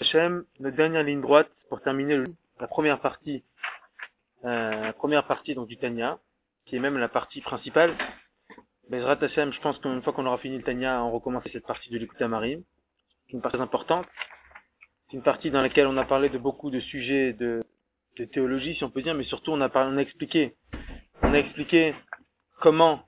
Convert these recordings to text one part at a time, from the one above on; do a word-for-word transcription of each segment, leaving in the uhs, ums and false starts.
Hachem, notre dernière ligne droite pour terminer le, la première partie, euh, la première partie donc du Tanya, qui est même la partie principale. Bezrat Hachem, je pense qu'une fois qu'on aura fini le Tanya, on recommence cette partie de l'Écoute Amarim, qui est une partie très importante. C'est une partie dans laquelle on a parlé de beaucoup de sujets de, de théologie, si on peut dire, mais surtout on a, parlé, on a expliqué, on a expliqué comment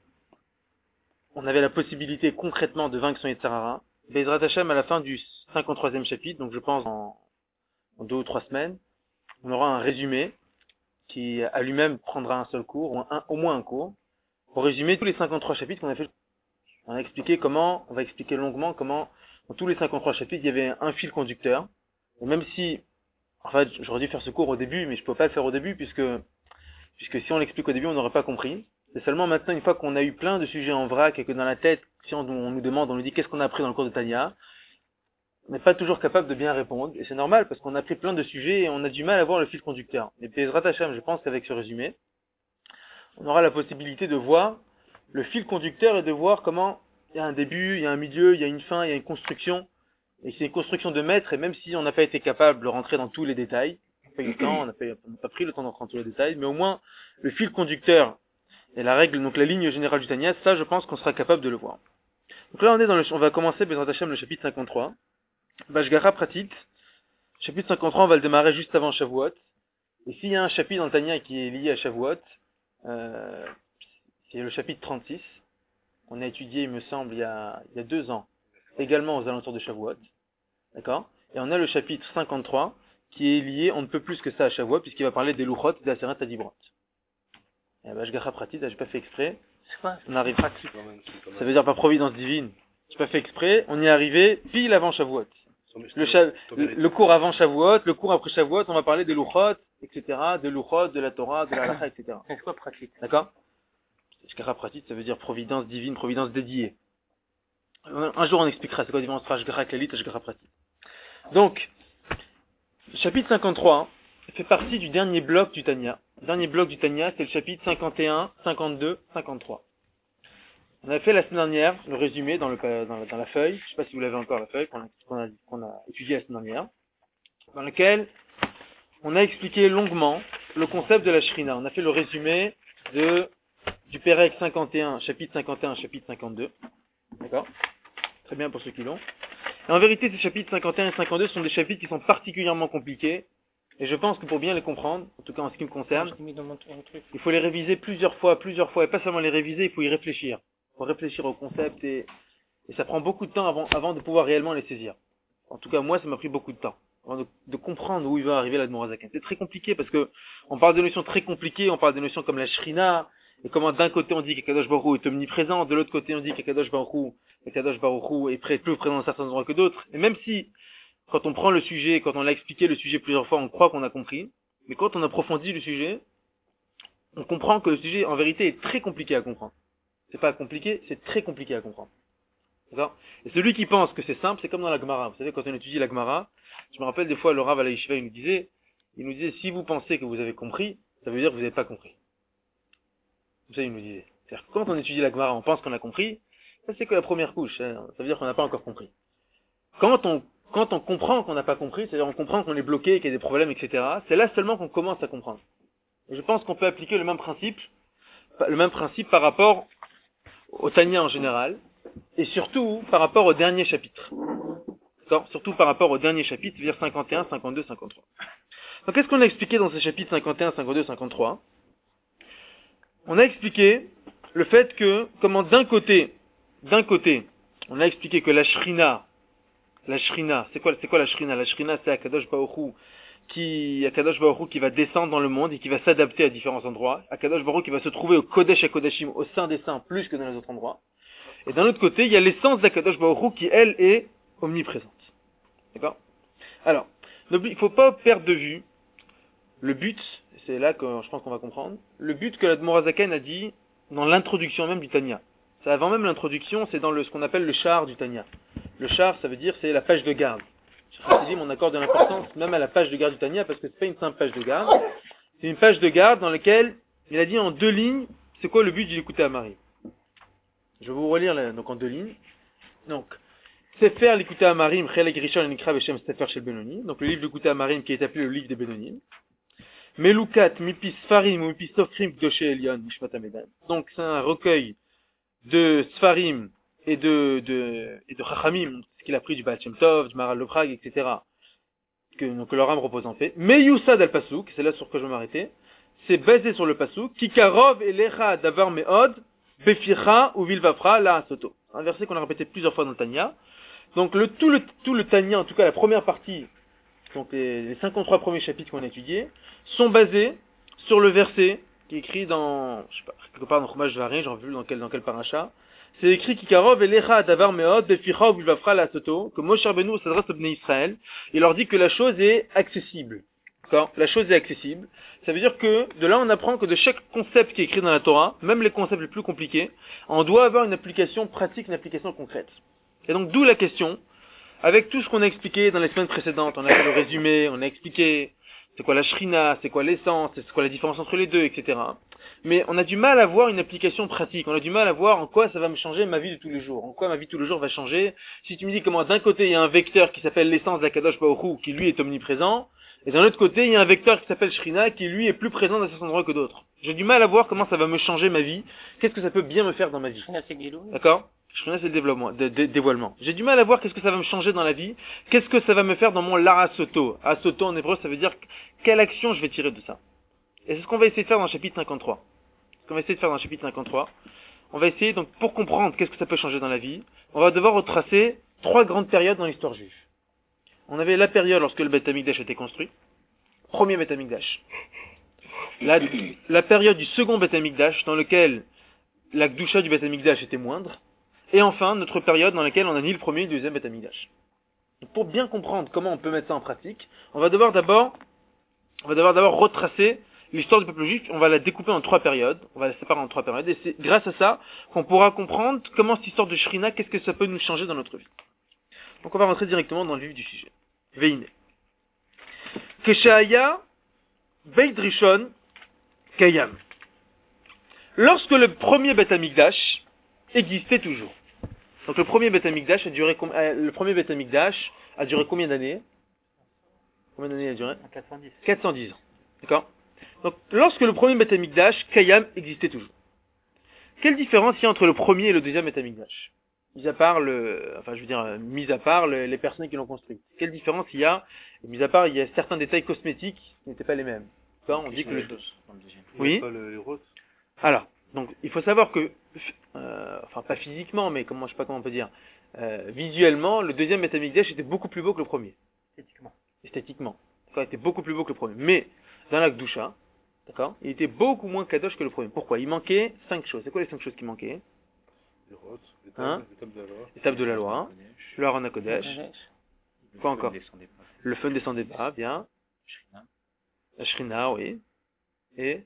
on avait la possibilité concrètement de vaincre son Yetzer Hara. Bezrat Hachem, à la fin du cinquante-troisième chapitre, donc je pense en, en deux ou trois semaines, on aura un résumé qui à lui-même prendra un seul cours, ou un, au moins un cours, pour résumer tous les cinquante-trois chapitres qu'on a fait. On a expliqué comment, on va expliquer longuement comment, dans tous les cinquante-trois chapitres, il y avait un fil conducteur. Et même si, en fait, j'aurais dû faire ce cours au début, mais je ne peux pas le faire au début, puisque, puisque si on l'explique au début, on n'aurait pas compris. C'est seulement maintenant, une fois qu'on a eu plein de sujets en vrac, et que dans la tête, si on, on nous demande, on nous dit qu'est-ce qu'on a appris dans le cours de Tanya, on n'est pas toujours capable de bien répondre. Et c'est normal, parce qu'on a pris plein de sujets, et on a du mal à voir le fil conducteur. Et Bezrat Hachem, je pense qu'avec ce résumé, on aura la possibilité de voir le fil conducteur et de voir comment il y a un début, il y a un milieu, il y a une fin, il y a une construction. Et c'est une construction de maître, et même si on n'a pas été capable de rentrer dans tous les détails, on n'a pas eu le temps, on n'a pas, pas pris le temps d'entrer dans tous les détails, mais au moins, le fil conducteur et la règle, donc la ligne générale du Tanya, ça, je pense qu'on sera capable de le voir. Donc là, on est dans le, on va commencer, Bezrat Hachem, le chapitre cinquante-trois. Bashgara Pratit. Chapitre cinquante-trois, on va le démarrer juste avant Shavuot. Et s'il y a un chapitre dans le Tanya qui est lié à Shavuot, euh, c'est le chapitre trente-six. On a étudié, il me semble, il y a, il y a deux ans, également aux alentours de Shavuot. D'accord? Et on a le chapitre cinquante-trois, qui est lié, on ne peut plus que ça à Shavuot, puisqu'il va parler des Luchot et des Aseret Adibrot. Et Bashgara Pratit, là, j'ai pas fait exprès. C'est quoi? On arrive. Ça veut dire par providence divine. J'ai pas fait exprès. On y est arrivé pile avant Shavuot. Le, cha- le, le cours avant Shavuot, le cours après Shavuot, on va parler des Luchot, et cetera, de Luchot, de la Torah, de la Halacha, et cetera. C'est quoi pratique? D'accord? Bashgara Pratit, ça veut dire providence divine, providence dédiée. Un jour on expliquera c'est quoi la différence entre Bashgara Klalit et Bashgara Pratit. Donc, le chapitre cinquante-trois fait partie du dernier bloc du Tanya. Le dernier bloc du Tanya, c'est le chapitre cinquante et un, cinquante-deux, cinquante-trois. On a fait la semaine dernière le résumé dans, le, dans, la, dans la feuille, je ne sais pas si vous l'avez encore la feuille, qu'on a, qu'on a, qu'on a étudié la semaine dernière, dans laquelle on a expliqué longuement le concept de la Shrina. On a fait le résumé de, du Pérec cinquante et un, chapitre cinquante et un, chapitre cinquante-deux. D'accord? Très bien pour ceux qui l'ont. Et en vérité, ces chapitres cinquante et un et cinquante-deux sont des chapitres qui sont particulièrement compliqués. Et je pense que pour bien les comprendre, en tout cas en ce qui me concerne, il faut les réviser plusieurs fois, plusieurs fois. Et pas seulement les réviser, il faut y réfléchir. Il faut réfléchir au concept et, et ça prend beaucoup de temps avant, avant de pouvoir réellement les saisir. En tout cas, moi, ça m'a pris beaucoup de temps. Avant de, de comprendre où il va arriver l'Admor HaZaken. C'est très compliqué parce que on parle de notions très compliquées, on parle de notions comme la Shrina, et comment d'un côté on dit qu'Akadosh Baruch Hu est omniprésent, de l'autre côté on dit qu'Akadosh Baruch Hu, qu'Akadosh Baruch Hu est près, plus présent dans certains endroits que d'autres. Et même si, quand on prend le sujet, quand on l'a expliqué le sujet plusieurs fois, on croit qu'on a compris, mais quand on approfondit le sujet, on comprend que le sujet, en vérité, est très compliqué à comprendre. C'est pas compliqué, c'est très compliqué à comprendre. D'accord? Et celui qui pense que c'est simple, c'est comme dans la Gemara. Vous savez, quand on étudie la Gemara, je me rappelle des fois, le Rav à la Yeshiva, il nous disait, il nous disait, si vous pensez que vous avez compris, ça veut dire que vous n'avez pas compris. Comme ça, il nous disait. C'est-à-dire que quand on étudie la Gemara, on pense qu'on a compris, ça c'est que la première couche, hein. Ça veut dire qu'on n'a pas encore compris. Quand on, quand on comprend qu'on n'a pas compris, c'est-à-dire on comprend qu'on est bloqué, qu'il y a des problèmes, et cetera, c'est là seulement qu'on commence à comprendre. Et je pense qu'on peut appliquer le même principe, le même principe par rapport au Tanya en général, et surtout par rapport au dernier chapitre. D'accord? Surtout par rapport au dernier chapitre, c'est-à-dire cinquante et un, cinquante-deux, cinquante-trois. Donc qu'est-ce qu'on a expliqué dans ces chapitres cinquante et un, cinquante-deux, cinquante-trois? On a expliqué le fait que, comment d'un côté, d'un côté, on a expliqué que la Shrina, la Shrina, c'est quoi, c'est quoi la Shrina? La Shrina, c'est Akadosh Baruch Hu, qui, Akadosh Baruch Hu qui va descendre dans le monde et qui va s'adapter à différents endroits. Akadosh Baruch Hu qui va se trouver au Kodesh et Kodashim, au sein des saints, plus que dans les autres endroits. Et d'un autre côté, il y a l'essence d'Akadosh Baruch Hu qui, elle, est omniprésente. D'accord? Alors, il ne faut pas perdre de vue le but, c'est là que je pense qu'on va comprendre, le but que l'Admor HaZaken a dit dans l'introduction même du Tanya. C'est avant même l'introduction, c'est dans le, ce qu'on appelle le char du Tanya. Le char, ça veut dire, c'est la page de garde. Je dit, on accorde de l'importance même à la page de garde du Tanya, parce que c'est pas une simple page de garde. C'est une page de garde dans laquelle il a dit en deux lignes, c'est quoi le but du Écouter à Marie. Je vais vous relire là, donc en deux lignes. Donc, Sefer l'Ikuta Amarim, Chelek Rishon Nikra Beshem Sefer Shel Benoni. Donc le livre de l'Ikuta Amarim qui est appelé le livre des Benonim. Melukat Mipis Sfarim ou Mipis Sofrim Kdoshe Elion Mishpat Amedan. Donc c'est un recueil de Sfarim et de, de, et de Chachamim, ce qu'il a pris du Baal Shem Tov, du Maharal de Prague, et cetera. Que, donc, que leur âme repose en fait. Mais Youssad al-Pasuk, c'est là sur quoi je vais m'arrêter, c'est basé sur le Pasuk, Kikarov elecha davar me'od, beficha ou vilvafra la soto. Un verset qu'on a répété plusieurs fois dans le Tanya. Donc, le, tout le, tout le Tanya, en tout cas la première partie, donc les, les cinquante-trois premiers chapitres qu'on a étudiés, sont basés sur le verset qui est écrit dans, je sais pas, quelque part dans Chumash Dvarim, j'en vu dans quel, dans quel paracha. C'est écrit Kikarov elecha davar me'od, beficha ou vilvafra la soto, que Moshe Rabbeinu s'adresse au Bnei Israël, il leur dit que la chose est accessible. D'accord? La chose est accessible. Ça veut dire que, de là, on apprend que de chaque concept qui est écrit dans la Torah, même les concepts les plus compliqués, on doit avoir une application pratique, une application concrète. Et donc, d'où la question, avec tout ce qu'on a expliqué dans les semaines précédentes, on a fait le résumé, on a expliqué c'est quoi la shrina, c'est quoi l'essence, c'est quoi la différence entre les deux, et cetera. Mais on a du mal à voir une application pratique, on a du mal à voir en quoi ça va me changer ma vie de tous les jours, en quoi ma vie de tous les jours va changer. Si tu me dis comment d'un côté il y a un vecteur qui s'appelle l'essence d'Akadosh Baruch Hu, qui lui est omniprésent, et d'un autre côté il y a un vecteur qui s'appelle Shrina, qui lui est plus présent dans certains endroits que d'autres. J'ai du mal à voir comment ça va me changer ma vie, qu'est-ce que ça peut bien me faire dans ma vie. D'accord? Shrina, c'est le développement, de, de, dévoilement. J'ai du mal à voir qu'est-ce que ça va me changer dans la vie, qu'est-ce que ça va me faire dans mon Lara Soto. Asoto en hébreu, ça veut dire quelle action je vais tirer de ça. Et c'est ce qu'on va essayer de faire dans le chapitre cinquante-trois. Ce qu'on va essayer de faire dans le chapitre cinquante-trois. On va essayer, donc, pour comprendre qu'est-ce que ça peut changer dans la vie, on va devoir retracer trois grandes périodes dans l'histoire juive. On avait la période lorsque le Beth Amikdash a été construit. Premier Beth Amikdash. La, la période du second Beth Amikdash, dans lequel la Gdusha du Beth Amikdash était moindre. Et enfin, notre période dans laquelle on a ni le premier ni le deuxième Beth Amikdash. Pour bien comprendre comment on peut mettre ça en pratique, on va devoir d'abord, on va devoir d'abord retracer l'histoire du peuple juif. On va la découper en trois périodes, on va la séparer en trois périodes, et c'est grâce à ça qu'on pourra comprendre comment cette histoire de Shrina, qu'est-ce que ça peut nous changer dans notre vie. Donc on va rentrer directement dans le vif du sujet. Veine. Keshaya Beit Rishon Kayam. Lorsque le premier Beth Amikdash existait toujours. Donc le premier Beth Amikdash a duré euh, le premier Beth Amikdash a duré combien d'années? Combien d'années il a duré? quatre cent dix. quatre cent dix ans. D'accord? Donc lorsque le premier Beth Amikdash, Kayam, existait toujours. Quelle différence il y a entre le premier et le deuxième Beth Amikdash? Mis à part le, enfin je veux dire, mis à part le, les personnes qui l'ont construit. Quelle différence il y a? Mis à part, il y a certains détails cosmétiques qui n'étaient pas les mêmes. Quand on dit que le oui. Pas le, les roses. Alors, donc il faut savoir que, euh, enfin pas physiquement, mais comment je sais pas comment on peut dire, euh, visuellement, le deuxième Beth Amikdash était beaucoup plus beau que le premier. Esthétiquement. Esthétiquement. Il était beaucoup plus beau que le premier. Mais dans la Gdusha, d'accord, il était beaucoup moins kadosh que le premier. Pourquoi? Il manquait cinq choses. C'est quoi les cinq choses qui manquaient? Les roses, les hein tables de la loi. Les tables de la loi, le Haron HaKodesh. Quoi encore? Descendait pas. Le feu ne descendait pas, bien. Shrina. La Shrina, oui. Et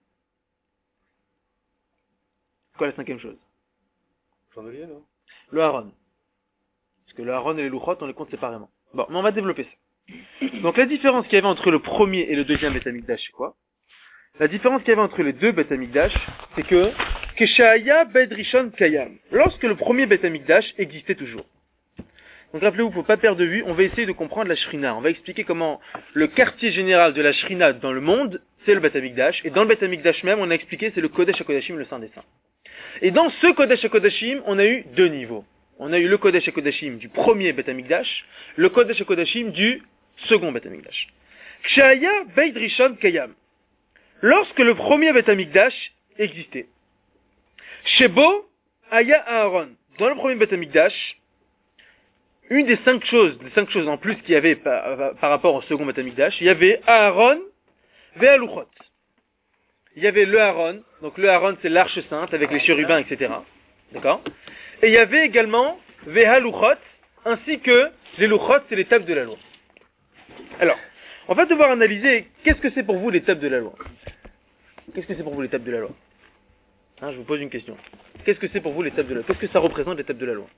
quoi la cinquième chose? Chandelier, non? Le Haron. Parce que le Haron et les Luchot, on les compte séparément. Bon, mais on va développer ça. Donc la différence qu'il y avait entre le premier et le deuxième Beth Amikdash, c'est quoi? La différence qu'il y avait entre les deux Beth Amikdash, c'est que Keshaya Beit Rishon Kayam. Lorsque le premier Beth Amikdash existait toujours. Donc rappelez-vous, faut pas perdre de vue, on va essayer de comprendre la Shrina. On va expliquer comment le quartier général de la Shrina dans le monde, c'est le Beth Amikdash. Et dans le Beth Amikdash même, on a expliqué, c'est le Kodesh HaKodashim, le Saint des Saints. Et dans ce Kodesh HaKodashim, on a eu deux niveaux. On a eu le Kodesh HaKodashim du premier Beth Amikdash, le Kodesh HaKodashim du second Beth Amikdash. Kshaya Beit Rishon Kayam. Lorsque le premier Beth Amikdash existait. Shebo Aya Aaron. Dans le premier Beth Amikdash, une des cinq choses, des cinq choses en plus qu'il y avait par, par rapport au second Beth Amikdash, il y avait Aaron Ve'aluchot. Il y avait le Aaron, donc le Aaron c'est l'arche sainte avec les chérubins, et cetera. D'accord? Et il y avait également Ve'aluchot, ainsi que les luchot, c'est les tables de la loi. Alors, on va devoir analyser qu'est-ce que c'est pour vous les tables de la loi. Qu'est-ce que c'est pour vous les tables de la loi? Hein, je vous pose une question. Qu'est-ce que c'est pour vous les tables de la loi? Qu'est-ce que ça représente les tables de la loi?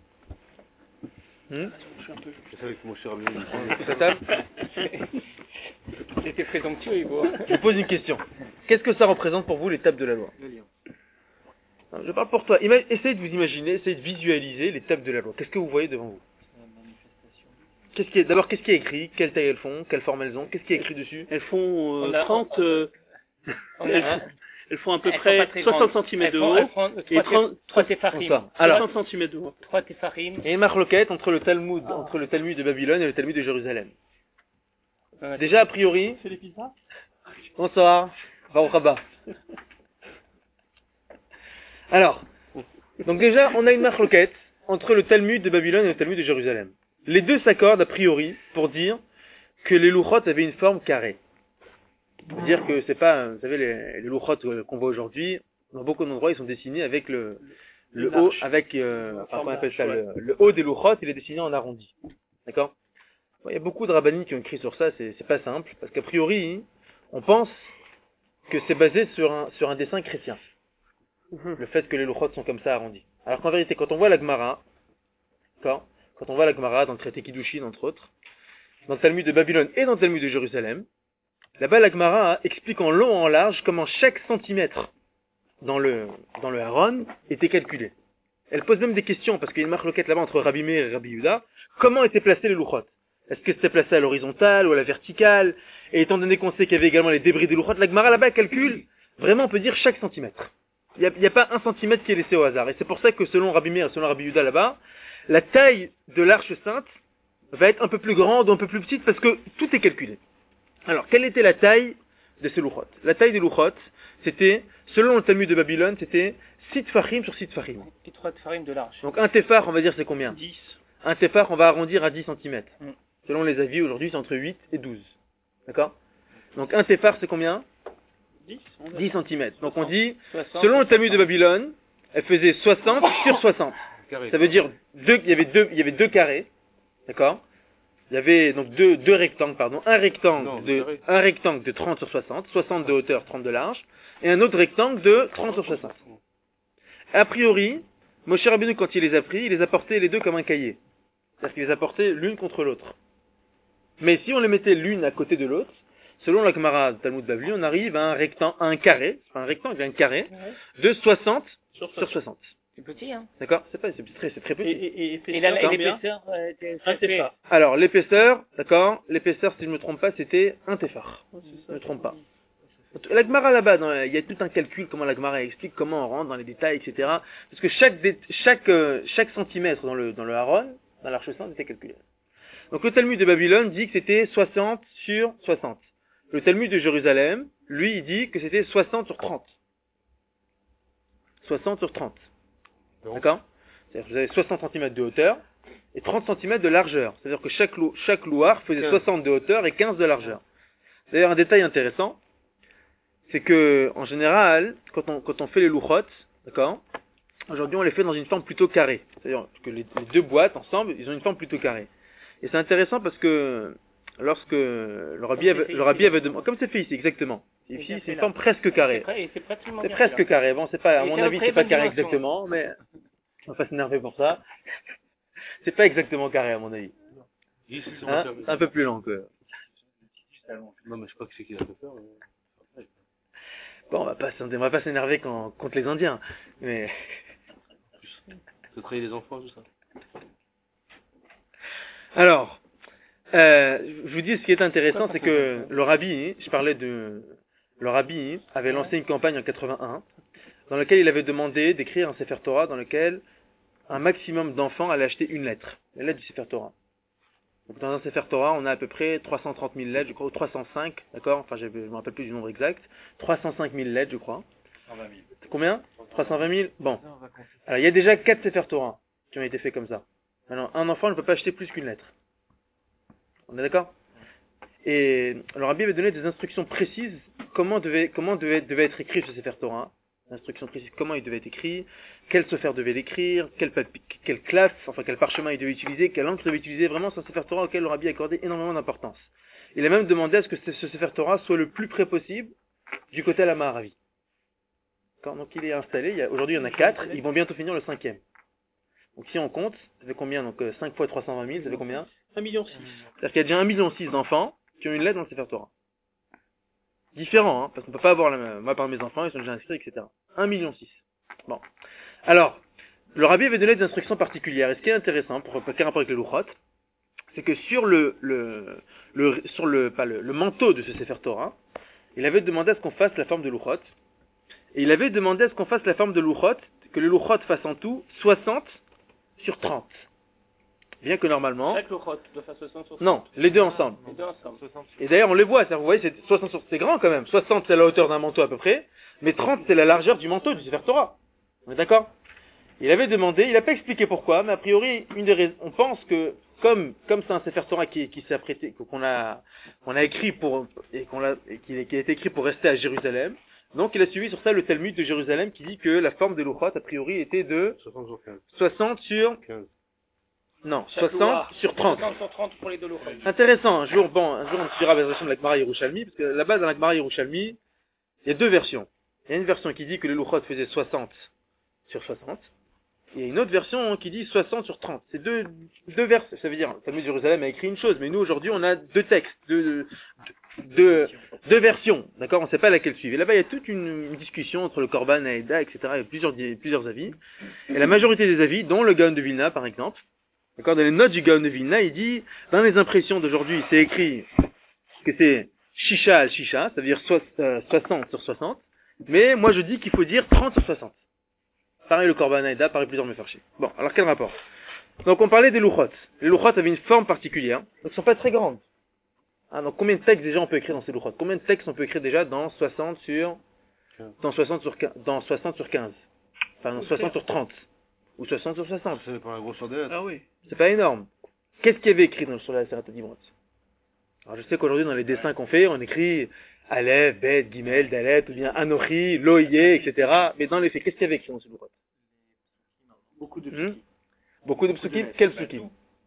Hmm? Je savais que mon cher ami. Sa table? C'était présomptueux, Hugo. Je vous pose une question. Qu'est-ce que ça représente pour vous les tables de la loi? Le lion. Je parle pour toi. Ima- essayez de vous imaginer, essayez de visualiser les tables de la loi. Qu'est-ce que vous voyez devant vous? Qu'est-ce qui est, d'abord, qu'est-ce qui est écrit? Quelle taille elles font? Quelle forme elles ont? Qu'est-ce qui est écrit dessus? Elles font euh, On a- trente, euh, On elles, a- font, elles font à peu elles sont près pas très soixante grandes. centimètres de Elles font- haut elles font et trois trente, tef- trois Comme téfarim. ça. Alors, soixante centimètres de haut. Trois téfarim. il y a une marloquette entre le Talmud, entre le Talmud de Babylone et le Talmud de Jérusalem. Euh, Déjà, a priori, C'est les pizzas? bonsoir, Baruch haba. Alors, donc déjà, on a une marloquette entre le Talmud de Babylone et le Talmud de Jérusalem. Les deux s'accordent a priori pour dire que les louchot avaient une forme carrée. C'est-à-dire que c'est pas, vous savez, les, les louchot qu'on voit aujourd'hui, dans beaucoup d'endroits, ils sont dessinés avec le, le Une haut, arche. avec, euh, enfin, comment on appelle ça, Ouais. le, le haut des louchot, il est dessiné en arrondi. D'accord? Bon, il y a beaucoup de rabbinim qui ont écrit sur ça, c'est, c'est pas simple, parce qu'a priori, on pense que c'est basé sur un, sur un dessin chrétien. Le fait que les louchot sont comme ça arrondis. Alors qu'en vérité, quand on voit la Gemara, d'accord? Quand on voit la Gemara dans le traité Kiddushin, entre autres, dans le Talmud de Babylone et dans le Talmud de Jérusalem, là-bas la Gemara explique en long et en large comment chaque centimètre dans le, dans le Haron était calculé. Elle pose même des questions, parce qu'il y a une marloquette là-bas entre Rabbi Meir et Rabbi Yehuda, comment étaient placés les louchot? Est-ce que c'était placé à l'horizontale ou à la verticale? Et étant donné qu'on sait qu'il y avait également les débris des louchot, la Gemara là-bas calcule, vraiment on peut dire chaque centimètre. Il n'y a, il y a pas un centimètre qui est laissé au hasard. Et c'est pour ça que selon Rabbi Meir et selon Rabbi Yehuda là-bas, la taille de l'arche sainte va être un peu plus grande ou un peu plus petite parce que tout est calculé. Alors, quelle était la taille de ces louchot? La taille des louchot, c'était, selon le Talmud de Babylone, c'était six tefachim sur six tefachim. Et trois téfarim de large. Donc un tefar, on va dire c'est combien? dix. Un tefar, on va arrondir à dix centimètres. Mm. Selon les avis, aujourd'hui, c'est entre huit et douze. D'accord? Donc un tefar, c'est combien? dix. on a- dix centimètres. Donc on dit, soixante, selon le Talmud de Babylone, elle faisait soixante sur soixante. Carré. Ça veut dire deux, il y avait deux, il y avait deux carrés, d'accord? Il y avait donc deux, deux rectangles, pardon, un rectangle Non, de, carré. un rectangle de trente sur soixante, soixante de hauteur, trente de large, et un autre rectangle de trente sur soixante. A priori, Moshe Rabbeinu, quand il les a pris, il les a portés les deux comme un cahier. C'est-à-dire qu'il les a portés l'une contre l'autre. Mais si on les mettait l'une à côté de l'autre, selon la Gemara Talmud Bavli, on arrive à un rectangle, à un carré, pas un rectangle, un carré, Ouais. de soixante Sur sur soixante. C'est petit, hein. D'accord? C'est pas, c'est très, c'est très Et, petit. et, et, Et la- et combien? l'épaisseur, euh, était- Un c'était- tefar. Alors, l'épaisseur, d'accord? L'épaisseur, si je ne me trompe pas, c'était un tefar. Ouais, c'est Je ça. ne me trompe pas. La Gemara là-bas, dans- il y a tout un calcul, comment la Gemara explique, comment on rentre dans les détails, et cetera. Parce que chaque, dé- chaque, euh, chaque centimètre dans le, dans le Haron, dans l'arche sainte, était calculé. Donc le Talmud de Babylone dit que c'était soixante sur soixante. Le Talmud de Jérusalem, lui, il dit que c'était soixante sur trente. soixante sur trente. Donc, D'accord? C'est-à-dire que vous avez soixante centimètres de hauteur et trente centimètres de largeur. C'est-à-dire que chaque, lou- chaque louar faisait quinze. soixante de hauteur et quinze de largeur. D'ailleurs, un détail intéressant, c'est que, en général, quand on, quand on fait les louchot, d'accord? Aujourd'hui, on les fait dans une forme plutôt carrée. C'est-à-dire que les, les deux boîtes, ensemble, ils ont une forme plutôt carrée. Et c'est intéressant parce que, lorsque le rabbi c'est avait, fait le ici. rabbi avait demandé, comme c'est fait ici, exactement. C'est Ici, bien c'est fait une là. forme presque C'est carrée. près- c'est pratiquement C'est bien presque fait, là. carré. Bon, c'est pas, à Et mon c'est avis, une très c'est pas bonne carré dimension. exactement, mais on va pas s'énerver pour ça. C'est pas exactement carré, à mon avis. dix, c'est Hein bon, C'est un peu plus long que. Non, mais je sais pas que c'est qui a fait peur. mais- Bon, on va pas, s'en- on va pas s'énerver quand- contre les Indiens, mais Se trahir les enfants, tout ça. alors, euh, je vous dis ce qui est intéressant, c'est que le rabbi, je parlais de, le rabbi avait lancé une campagne en quatre-vingt-un, dans laquelle il avait demandé d'écrire un Sefer Torah dans lequel un maximum d'enfants allaient acheter une lettre, la lettre du Sefer Torah. Donc dans un Sefer Torah, on a à peu près trois cent trente mille lettres, je crois, ou trois cent cinq, d'accord? Enfin, je me rappelle plus du nombre exact. trois cent cinq mille lettres, je crois. Combien? trois cent vingt mille? Bon. Alors, il y a déjà quatre Sefer Torah qui ont été faits comme ça. Alors, un enfant ne peut pas acheter plus qu'une lettre. On est d'accord? Et le rabbi avait donné des instructions précises comment devait, comment devait, devait être écrit ce Sefer Torah. Instructions précises comment il devait être écrit, quel Sofer devait l'écrire, quel, papi- quel claf, enfin quel parchemin il devait utiliser, quelle encre il devait utiliser. Vraiment, c'est un Sefer Torah auquel le rabbi accordait énormément d'importance. Il a même demandé à ce que ce ce Sefer Torah soit le plus près possible du côté à la Maharavi. Quand donc il est installé, il y a- aujourd'hui il y en a quatre, ils vont bientôt finir le cinquième. Donc si on compte, ça fait combien? Donc euh, cinq fois trois cent vingt mille, ça fait combien? un million six. C'est-à-dire qu'il y a déjà un million six d'enfants qui ont une lettre dans le Sefer Torah. Différent, hein, parce qu'on peut pas avoir la même. Moi, par mes enfants, ils sont déjà inscrits, et cetera. un million six. Bon. Alors, le rabbi avait donné des instructions particulières. Et ce qui est intéressant, pour quel rapport avec les louchot, c'est que sur le, le, le, sur le, pas le, le manteau de ce Sefer Torah, il avait demandé à ce qu'on fasse la forme de Luchot. Et il avait demandé à ce qu'on fasse la forme de Luchot, que le Luchot fasse en tout soixante sur trente. Bien que normalement... Chaque Luchot doit faire soixante sur Non, les deux ensemble. Les deux ensemble. Et d'ailleurs, on les voit, ça, vous voyez, c'est soixante sur, c'est grand quand même. soixante, c'est la hauteur d'un manteau à peu près, mais trente, c'est la largeur du manteau du Sefer Torah. On est d'accord? Il avait demandé, il n'a pas expliqué pourquoi, mais a priori, une des raisons, on pense que, comme, comme c'est un Sefer Torah qui, qui s'est apprêté, qu'on a, qu'on a écrit pour, et qu'on l'a, et qui, qui a été écrit pour rester à Jérusalem, donc il a suivi sur ça le Talmud de Jérusalem qui dit que la forme des Luchot, a priori, était de soixante sur quinze. soixante sur, quinze. non, Chaque soixante Loa, sur trente. soixante sur trente pour les deux Luchot. Intéressant, un jour, bon, un jour on suivra la version de l'Agmara Yerushalmi, parce que la base de l'Agmara Yerushalmi, il y a deux versions. Il y a une version qui dit que les Luchot faisaient soixante sur soixante, et il y a une autre version qui dit soixante sur trente. C'est deux, deux vers, ça veut dire, le Talmud de Jérusalem a écrit une chose, mais nous aujourd'hui on a deux textes, deux, deux, deux versions, d'accord, on ne sait pas laquelle suivre. Et là-bas il y a toute une, une discussion entre le Korban, Aïda, et cetera, et plusieurs, plusieurs avis. Et la majorité des avis, dont le Gaon de Vilna par exemple, d'accord, dans les notes du Gaon de Vilna, il dit, dans les impressions d'aujourd'hui, c'est écrit que c'est Shisha al Shisha, ça veut dire soixante sur soixante, mais moi je dis qu'il faut dire trente sur soixante. Pareil le Korban Aïda, pareil plusieurs Mefarshim. Bon, alors quel rapport? Donc on parlait des Luchot. Les Luchot avaient une forme particulière, donc ils ne sont pas très grandes. Ah, donc combien de textes déjà on peut écrire dans ces Luchot? Combien de textes on peut écrire déjà dans soixante sur, dans soixante sur, dans soixante sur quinze? Enfin, dans soixante sur trente. Ou soixante sur soixante. C'est par la grosseur des lettres. Ah oui. C'est pas énorme. Qu'est-ce qu'il y avait écrit dans, sur la Serat Dibrot? Alors je sais qu'aujourd'hui dans les dessins qu'on fait, on écrit Aleph, Bet, Gimel, Dalet, ou bien Anochi, Loïe, et cetera. Mais dans les faits, qu'est-ce qu'il y avait écrit dans ce Luchot? Beaucoup de Hmm Beaucoup de psukim. Quels psukim?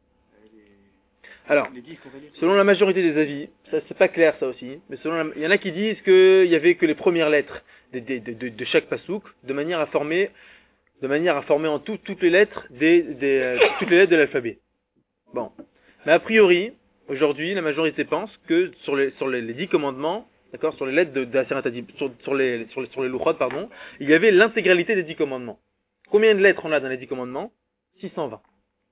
Alors, selon la majorité des avis, ça c'est pas clair ça aussi, mais selon la, il y en a qui disent qu'il y avait que les premières lettres de, de, de, de, de chaque pasouk, de manière à former, de manière à former en tout toutes les lettres des, des euh, toutes les lettres de l'alphabet. Bon, mais a priori, aujourd'hui, la majorité pense que sur les sur les, les dix commandements, d'accord, sur les lettres de, de la Serat Hadib- sur, sur les sur les sur les Luchot, pardon, il y avait l'intégralité des dix commandements. Combien de lettres on a dans les dix commandements? six cent vingt.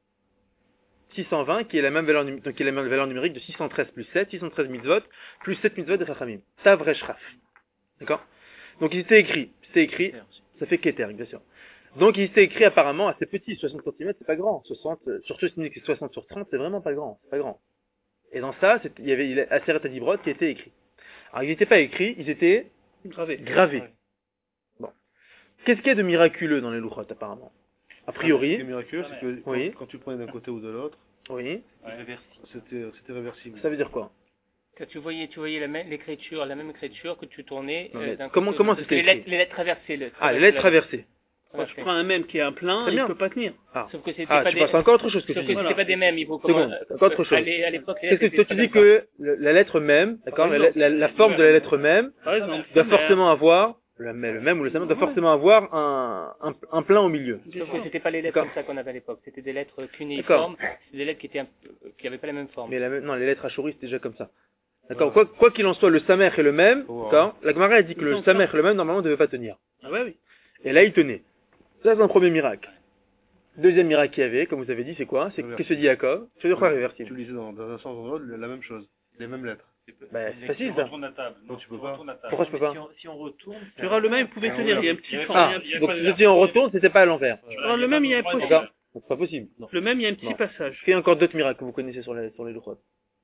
six cent vingt, qui est la même valeur, num- donc qui est la même valeur numérique de six cent treize plus sept, six cent treize mitzvot, plus sept mitzvot de Chachamim. Tav Resh Raf. D'accord? Donc il était écrit, c'est écrit, ça fait Keter, bien sûr. Donc il était écrit apparemment assez petit, soixante centimètres, c'est pas grand. soixante, euh, surtout si c'est soixante sur trente, c'est vraiment pas grand, c'est pas grand. Et dans ça, c'est- il y avait il y a Aseret Adibrot qui était écrit. Alors ils n'étaient pas écrits, ils étaient gravé. gravés. Bon. Qu'est-ce qu'il y a de miraculeux dans les Luchot apparemment? A Ce qui est priori, miraculeux, c'est que Oui. quand, quand tu prenais d'un côté ou de l'autre, oui, c'était, c'était réversible. ça veut dire quoi? Que tu voyais, tu voyais la même, l'écriture, la même écriture que tu tournais. Non, euh, mais d'un comment- côté- comment parce c'était que les lettres, écrit les lettres traversées. Le, Ah, les lettres traversées. Quand tu prends un même qui est un plein, Très il bien. peut pas tenir. Ah, Sauf que c'était ah pas tu des. penses c'est encore autre chose que Sauf tu que dis. c'était pas des mêmes. Il faut C'est bon, comment- c'est autre chose. À l'é- à l'époque, les Qu'est-ce que lettres toi tu étaient dis pas que le- la lettre même, d'accord, la, la- la forme de la lettre même Par exemple. doit mais- forcément avoir, le, mais le même ou le même doit forcément avoir un, un, un plein au milieu. Sauf que c'était pas les lettres D'accord. comme ça qu'on avait à l'époque. C'était des lettres cuniformes. C'était des lettres qui étaient un peu- qui avaient pas la même forme. Mais la même, non, les lettres achoris c'est déjà comme ça. D'accord, quoi quoi qu'il en soit, le samer est le même, Wow. d'accord. La Gemara elle dit que Ils le sont samer ça. est le même, normalement ne devait pas tenir. Ah ouais, oui. Et là il tenait. Ça c'est un premier miracle. Deuxième miracle qu'il y avait, comme vous avez dit, c'est quoi? C'est Réversible. qu'est-ce que dit Jacob? Ça veut dire quoi Tu réversible? lisais dans, dans un sens ou dans l'autre la même chose, les mêmes lettres. Bah, c'est facile ça. Non, tu peux pas. Pourquoi je peux pas? Si on retourne, Tu vois, le même, il pouvait Ah, tenir. Il y a un oui. petit champ. Ah, il y a un petit- donc si on retourne, c'était pas à l'envers. Tu vois, le même, il y a un D'accord? possible. C'est pas possible. Non. Le même, il y a un petit Non. passage. Est-ce qu'il y a encore d'autres miracles que vous connaissez sur les, sur les Luchot?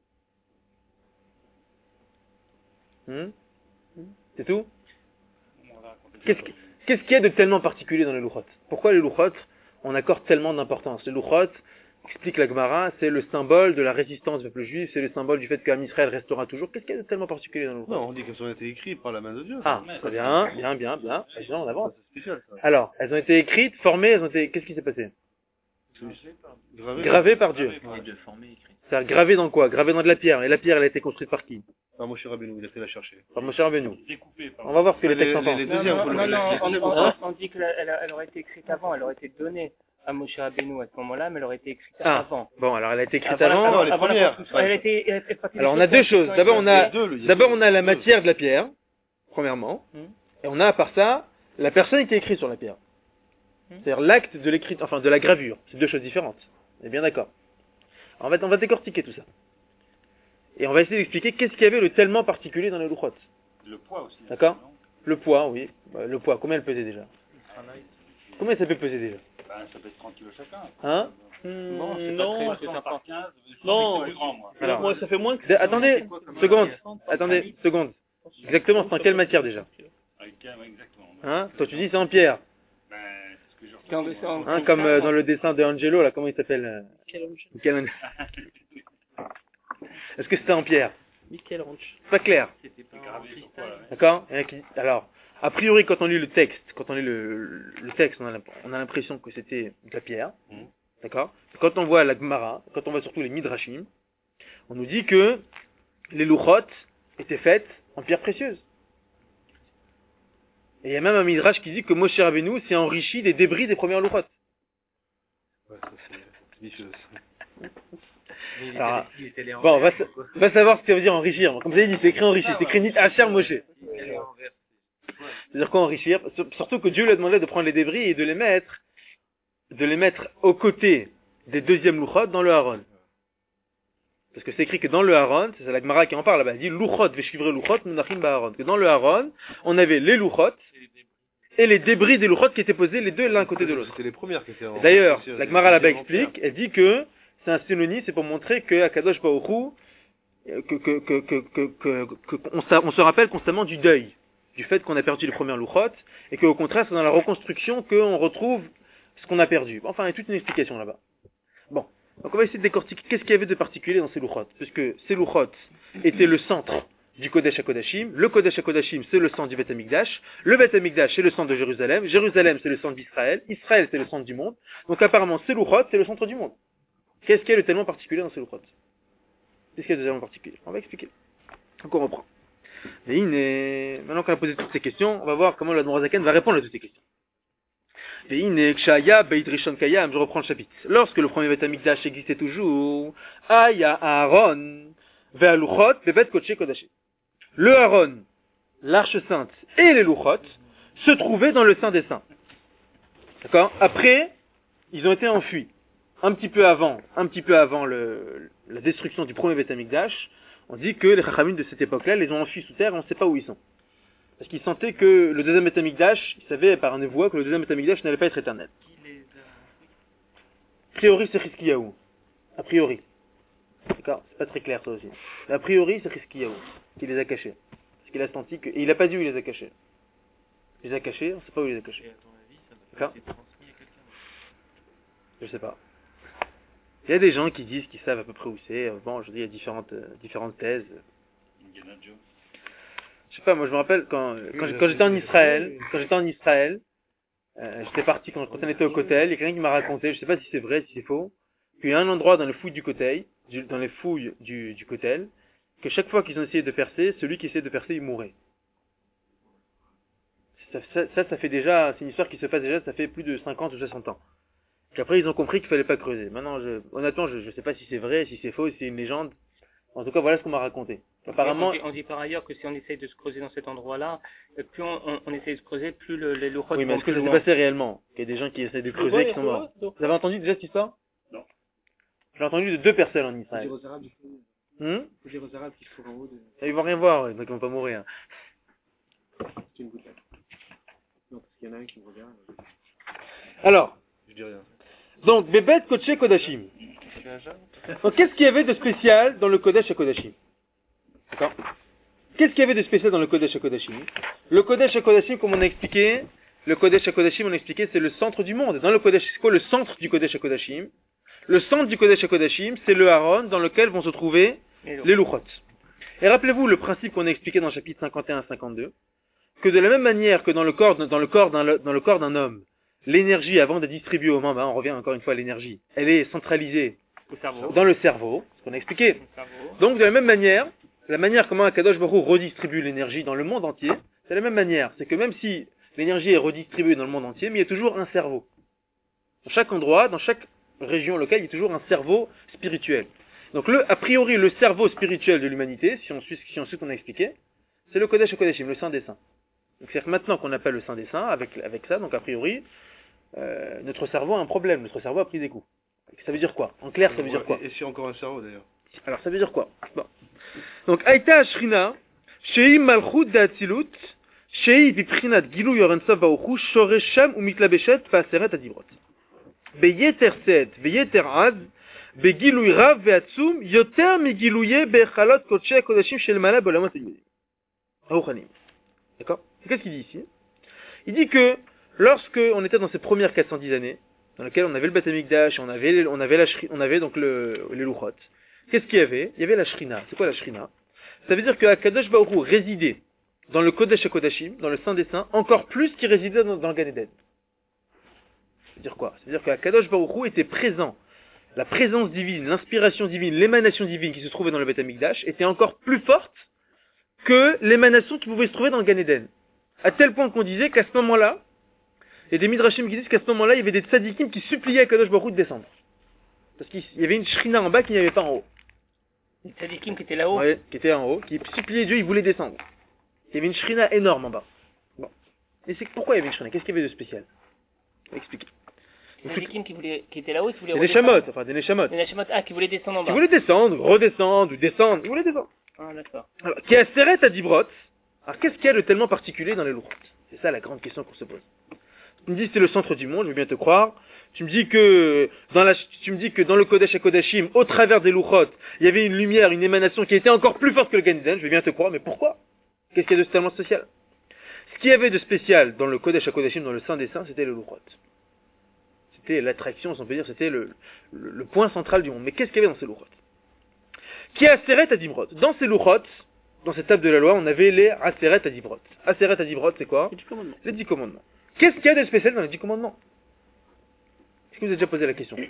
Hmm C'est tout? Qu'est-ce qui- qu'est-ce qu'il y a de tellement particulier dans les Luchot? Pourquoi les Luchot, on accorde tellement d'importance? Les Luchot, explique la Gemara, c'est le symbole de la résistance du peuple juif, c'est le symbole du fait qu'Am Israël restera toujours. Qu'est-ce qu'il y a de tellement particulier dans les Luchot? Non, on dit qu'elles ont été écrites par la main de Dieu. Ah, très bien, bien, bien, bien. Bien, on Ça, avance. c'est spécial, ça. Alors, elles ont été écrites, formées, elles ont été, qu'est-ce qui s'est passé? Gravé. Gravées par Dieu. de former écrit. C'est-à-dire gravées dans quoi? Gravées dans de la pierre. Et la pierre, elle a été construite par qui? Par Moshe Rabbeinu, il a fait la chercher. Par Moshe Rabbeinu. Découpé par On va voir ce que les Les- textes en les- pensent. les Non, deuxième, non, faut le- non, non, les- on, les- on- Hein on dit qu'elle elle, elle aurait été écrite avant, elle aurait été donnée à Moshe Rabbeinu à ce moment-là, mais elle aurait été écrite Ah. avant. Bon, alors elle a été écrite Avant, avant. avant, les avant la premières. construction. Elle a été- elle fait partie des Alors on a deux constructions choses. D'abord on a, Les deux, le- d'abord on a la matière de la pierre, premièrement, Hmm. et on a à part ça la personne qui a écrit sur la pierre. Hmm. C'est-à-dire l'acte de l'écriture, enfin de la gravure. C'est deux choses différentes. On est bien d'accord. En fait, on va décortiquer tout ça. Et on va essayer d'expliquer qu'est-ce qu'il y avait de tellement particulier dans les louchot. Le poids aussi. D'accord. non Le poids, oui. Bah, le poids, combien elle pesait déjà? Combien ça peut peser déjà? Ben, ça pèse trente kilos chacun. Hein? Hmm, Bon, c'est pas non, très- soixante par quinze, je suis Non. plus grand, moi. Alors. moi ça fait moins que D- attendez, seconde, attendez, seconde. Exactement, c'est en quelle matière déjà? Avec, ouais, exactement. Hein? Toi tu dis c'est en pierre. Ben, c'est ce que je C'est en ressens. dessin. Hein, comme euh, dans le dessin de Angelo, là, comment il s'appelle? euh, Michel- Est-ce que c'était en pierre? Michel Ranch. C'est pas clair. C'est gravé sur quoi, là, ouais. D'accord? Il y en a qui- Alors, a priori, quand on lit le texte, quand on lit le, le texte, on a l'imp- on a l'impression que c'était de la pierre. Mhm. D'accord? Quand on voit la Gemara, quand on voit surtout les Midrashim, on nous dit que les louchot étaient faites en pierre précieuse. Et il y a même un Midrash qui dit que Moshe Rabbeinu s'est enrichi des débris des premières louchot. Ouais, ça c'est vicieux. Alors, bon, on va, sa- on va savoir ce que ça veut dire enrichir. Comme ça, il dit, c'est écrit enrichir. C'est écrit Nit Asher Moshe. C'est-à-dire quoi enrichir? Sur- Surtout que Dieu lui a demandé de prendre les débris et de les mettre, de les mettre aux côtés des deuxièmes louchot dans le Haron. Parce que c'est écrit que dans le Haron, c'est la Gemara qui en parle là-bas, elle dit louchot veshivre louchot munachim ba'aron. Que dans le Haron, on avait les louchot et les débris des louchot qui étaient posés les deux l'un à côté de l'autre. C'était les premières qui étaient en... Et D'ailleurs, c'est- la Gemara là-bas c'est en pierre. explique, elle dit que c'est un synonyme, c'est pour montrer que Akadosh Baruch Hu, euh, que, que, que, que, que, que, que- qu'on s'a- on se rappelle constamment du deuil, du fait qu'on a perdu les premières louchot, et qu'au contraire, c'est dans la reconstruction qu'on retrouve ce qu'on a perdu. Enfin, il y a toute une explication là-bas. Bon. Donc on va essayer de décortiquer qu'est-ce qu'il y avait de particulier dans ces louchot, puisque ces louchot étaient le centre du Kodesh HaKodashim. Le Kodesh HaKodashim, c'est le centre du Beth Amikdash. Le Beth Amikdash, c'est le centre de Jérusalem. Jérusalem, c'est le centre d'Israël. Israël, c'est le centre du monde. Donc apparemment, ces louchot, c'est le centre du monde. Qu'est-ce qu'il y a de tellement particulier dans ces louchot? Qu'est-ce qu'il y a de tellement particulier? On va expliquer. Donc on reprend. Et iné, maintenant qu'on a posé toutes ces questions, on va voir comment le Admorazaken va répondre à toutes ces questions. Et iné, kshaya, beit rishon kayam, je reprends le chapitre. Lorsque le premier Beth Amikdash existait toujours, aya Aaron, ve'aluchot, bebet kodesh kodashim. Le Aaron, l'arche sainte et les louchot se trouvaient dans le Saint des Saints. D'accord? Après, ils ont été enfuis. Un petit peu avant, un petit peu avant le, la destruction du premier Beth Amikdash, on dit que les Chachamim de cette époque-là les ont enfuis sous terre et on ne sait pas où ils sont. Parce qu'ils sentaient que le deuxième Beth Amikdash, ils savaient par un évoix que le deuxième Beth Amikdash n'allait pas être éternel. A priori, c'est Chizkiyahu. A priori. D'accord? C'est pas très clair, ça aussi. Mais a priori, c'est Chizkiyahu qui les a cachés. Parce qu'il a senti que... Et il n'a pas dit où il les a cachés. Il les a cachés, on ne sait pas où il les a cachés. D'accord? Je sais pas. Il y a des gens qui disent qu'ils savent à peu près où c'est. Bon, je dis, il y a différentes, euh, différentes thèses. Indiana Jones. Je sais pas, moi je me rappelle quand, quand, j'ai- quand j'étais en Israël, quand j'étais en Israël, euh, j'étais parti quand, quand on était au Kotel, il y a quelqu'un qui m'a raconté, je sais pas si c'est vrai, si c'est faux, qu'il y a un endroit dans les fouilles du Kotel, du- dans les fouilles du, du Kotel, que chaque fois qu'ils ont essayé de percer, celui qui essayait de percer, il mourait. Ça, ça, ça, ça fait déjà, c'est une histoire qui se passe déjà, ça fait plus de cinquante ou soixante ans. Puis après, ils ont compris qu'il fallait pas creuser. Maintenant, je, honnêtement, je, je sais pas si c'est vrai, si c'est faux, si c'est une légende. En tout cas, voilà ce qu'on m'a raconté. Apparemment, on, dit, on dit par ailleurs que si on essaye de se creuser dans cet endroit-là, euh, plus on, on, on essaye de se creuser, plus le, les louchot oui, mais vont est-ce que plus ça s'est loin. passé réellement? Qu'il y a des gens qui essaient de creuser qui sont morts. Vous avez entendu déjà cette histoire? Non. J'ai entendu de deux personnes en Israël. aux Arabes, il faut, Hum? faut dire aux Arabes qu'ils se trouvent en haut de... Ils vont rien voir, ouais, donc ils vont pas mourir. C'est une boutade. Non, parce qu'il y en a un qui me regarde. Alors, Je dis rien. donc, Bebet Kodesh Kodashim. Donc, qu'est-ce qu'il y avait de spécial dans le Kodesh Kodashim? D'accord? Qu'est-ce qu'il y avait de spécial dans le Kodesh Kodashim? Le Kodesh Kodashim, comme on a expliqué, le Kodesh Kodashim, on a expliqué, c'est le centre du monde. Dans le Kodesh, c'est quoi le centre du Kodesh Kodashim? Le centre du Kodesh Kodashim, c'est le Haron dans lequel vont se trouver les louchot. Et rappelez-vous le principe qu'on a expliqué dans le chapitre cinquante et un à cinquante-deux, que de la même manière que dans le corps, dans le corps d'un, dans le corps d'un homme, l'énergie avant d'être distribuée aux membres, hein, on revient encore une fois à l'énergie, elle est centralisée Au cerveau. dans le cerveau, ce qu'on a expliqué. Au cerveau. Donc de la même manière, la manière comment Akadosh Baruch Hu redistribue l'énergie dans le monde entier, c'est la même manière. C'est que même si l'énergie est redistribuée dans le monde entier, mais il y a toujours un cerveau. Dans chaque endroit, dans chaque région locale, il y a toujours un cerveau spirituel. Donc le, a priori, le cerveau spirituel de l'humanité, si on suit, si on suit ce qu'on a expliqué, c'est le Kodesh HaKodashim, le Saint des Saints. Donc c'est-à-dire que maintenant qu'on appelle le Saint des Saints, avec, avec ça, donc a priori, euh, notre cerveau a un problème, notre cerveau a pris des coups. Ça veut dire quoi? En clair, ça veut dire quoi? Et, et si encore un cerveau d'ailleurs. Alors, ça veut dire quoi? Bon. Donc, Aïta Ashrina, Shei Malchut Da'atzilut, Shei Biprinat Gilu Yorensav Baruchu, Shoresham ou Mitlabeshet, Faseret Adibrot. Beyeter Sed, Beyeter Az, Begilui Rav Ve'atzum, Yoter Migiluye Bechalot Kodshe Kodashim Shel Mala Bolamot Yudim. Aouchanim. D'accord? Qu'est-ce qu'il dit ici? Il dit que lorsque on était dans ces premières quatre cent dix années, dans lesquelles on avait le Beth Amikdash, on avait, on avait la, on avait donc le, les Luchot. Qu'est-ce qu'il y avait? Il y avait la Shrina. C'est quoi la Shrina? Ça veut dire que Akadosh Baruch Hu résidait dans le Kodesh HaKodashim, dans le Saint des Saints, encore plus qu'il résidait dans, dans le Gan Eden. Ça veut dire quoi? Ça veut dire que Akadosh Baruch Hu était présent. La présence divine, l'inspiration divine, l'émanation divine qui se trouvait dans le Beth Amikdash était encore plus forte que l'émanation qui pouvait se trouver dans le Gan Eden. À tel point qu'on disait qu'à ce moment-là, il y a des Midrashim qui disent qu'à ce moment-là, il y avait des tzadikim qui suppliaient à Akadosh Baruch Hu de descendre. Parce qu'il y avait une Shrina en bas qu'il n'y avait pas en haut. Les tzadikim qui étaient là-haut. Ouais, qui était en haut, qui suppliait Dieu, il voulait descendre. Il y avait une shrina énorme en bas. Bon. Et c'est pourquoi il y avait une shrina? Qu'est-ce qu'il y avait de spécial? Expliquez. Les tzadikim qui, voulaient, qui étaient là-haut, qui voulaient Des redescendre. neshamot, enfin des neshamot. Les neshamot, ah, qui voulaient descendre en Qui bas. voulaient descendre, redescendre, ou descendre, ils voulaient descendre. Ah, d'accord. Alors, qui a Seret à Dibrot. Alors, qu'est-ce qu'il y a de tellement particulier dans les Luchot? C'est ça la grande question qu'on se pose. Tu me dis c'est le centre du monde, je veux bien te croire. Tu me dis que dans la, tu me dis que dans le Kodesh HaKodashim, au travers des Luchot, il y avait une lumière, une émanation qui était encore plus forte que le Gan Eden, je vais bien te croire, mais pourquoi? Qu'est-ce qu'il y a de tellement spécial? Ce qu'il y avait de spécial dans le Kodesh HaKodashim, dans le Saint des Saints, c'était le Luchot. C'était l'attraction, si on peut dire, c'était le, le, le point central du monde. Mais qu'est-ce qu'il y avait dans ces Luchot? Qui a Aseret Adimrot? Dans ces Luchot, dans cette table de la loi, on avait les Aseret Adimrot. Aseret Adimrot, c'est quoi? Les dix commandements. Les dix commandements. Qu'est-ce qu'il y a de spécial dans les dix commandements? Est-ce que vous avez déjà posé la question?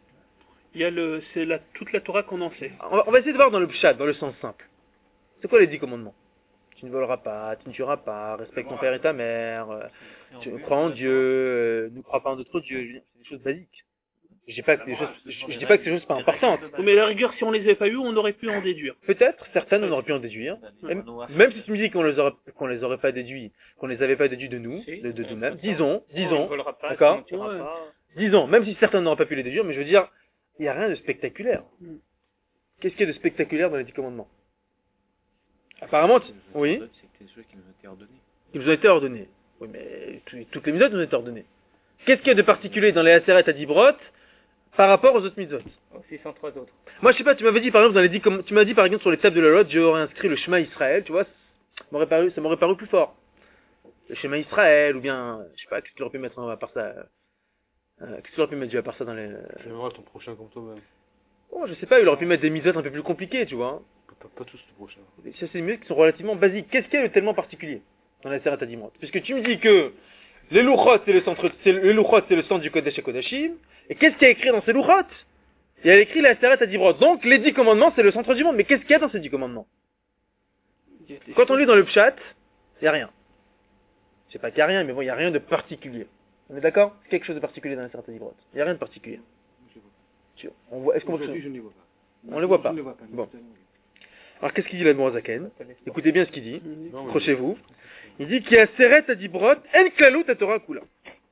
Il y a le, c'est la, toute la Torah condensée. On va, on va essayer de voir dans le pshat, dans le sens simple. C'est quoi les dix commandements? Tu ne voleras pas, tu ne tueras pas, respecte ton père et ta mère, euh, tu crois en Dieu, euh, ne crois pas en d'autres dieux. C'est des choses basiques. Je dis pas que c'est des choses, je, je dis pas que c'est des choses pas importantes. Mais à la rigueur, si on les avait pas eu, on aurait pu en déduire. Peut-être, certaines on aurait pu en déduire. Même, même si tu me dis qu'on les aurait, qu'on les aurait pas déduits, qu'on les avait pas déduits de nous, de, de nous-mêmes. Disons, disons, d'accord? Disons, même si certains n'auraient pas pu les déduire, mais je veux dire, il n'y a rien de spectaculaire. Qu'est-ce qu'il y a de spectaculaire dans les dix commandements? Apparemment, tu... oui. C'est des choses qui nous ont été ordonnées. Qui nous ont été ordonnées. Oui, mais tout- toutes les mitzvot nous ont été ordonnées. Qu'est-ce qu'il y a de particulier dans les Aseret Adibrot par rapport aux autres mitzvot? six cent trois autres. Moi, je sais pas, tu m'avais dit par exemple dans les dix comm- tu m'as dit par exemple sur les tables de la loi, Dieu aurait inscrit le Shema Israël, tu vois, ça m'aurait paru, ça m'aurait paru plus fort. Le Shema Israël, ou bien, je sais pas, qu'est-ce qu'il aurait pu mettre à part ça, euh, qu'est-ce qu'il aurait pu mettre Dieu à part ça dans les, Tu vas voir ton prochain comme toi-même. oh, je sais pas, il aurait pu mettre des mitzvot un peu plus compliquées, tu vois. Pas, pas tous le prochain. Ça, c'est des mitzvot qui sont relativement basiques. Qu'est-ce qu'il y a de tellement particulier dans la Aseret Adibrot? Puisque tu me dis que les Luchot, c'est le centre, c'est le, les Luchot, c'est le centre du Kodesh HaKodashim, et qu'est-ce qu'il y a écrit dans ces Luchot? Il y a écrit la Aseret Adibrot. Donc, les dix commandements, c'est le centre du monde. Mais qu'est-ce qu'il y a dans ces dix commandements? Quand on lit dans le pshat, il n'y a rien. Je sais pas qu'il n'y a rien, mais bon, il n'y a rien de particulier. On est d'accord? C'est quelque chose de particulier dans la Aseret Adibrot. Il n'y a rien de particulier. Tu- On voit, est-ce qu'on voit Aujourd'hui, que je ne les vois pas. On les voit pas. Je ne les vois pas. Bon. Alors, qu'est-ce qu'il dit là-dedans, Zaken? Écoutez bien ce qu'il dit. Non, mais- Accrochez-vous. Il dit qu'il y a Seret Adibrot, En Klalut à Torah Kula.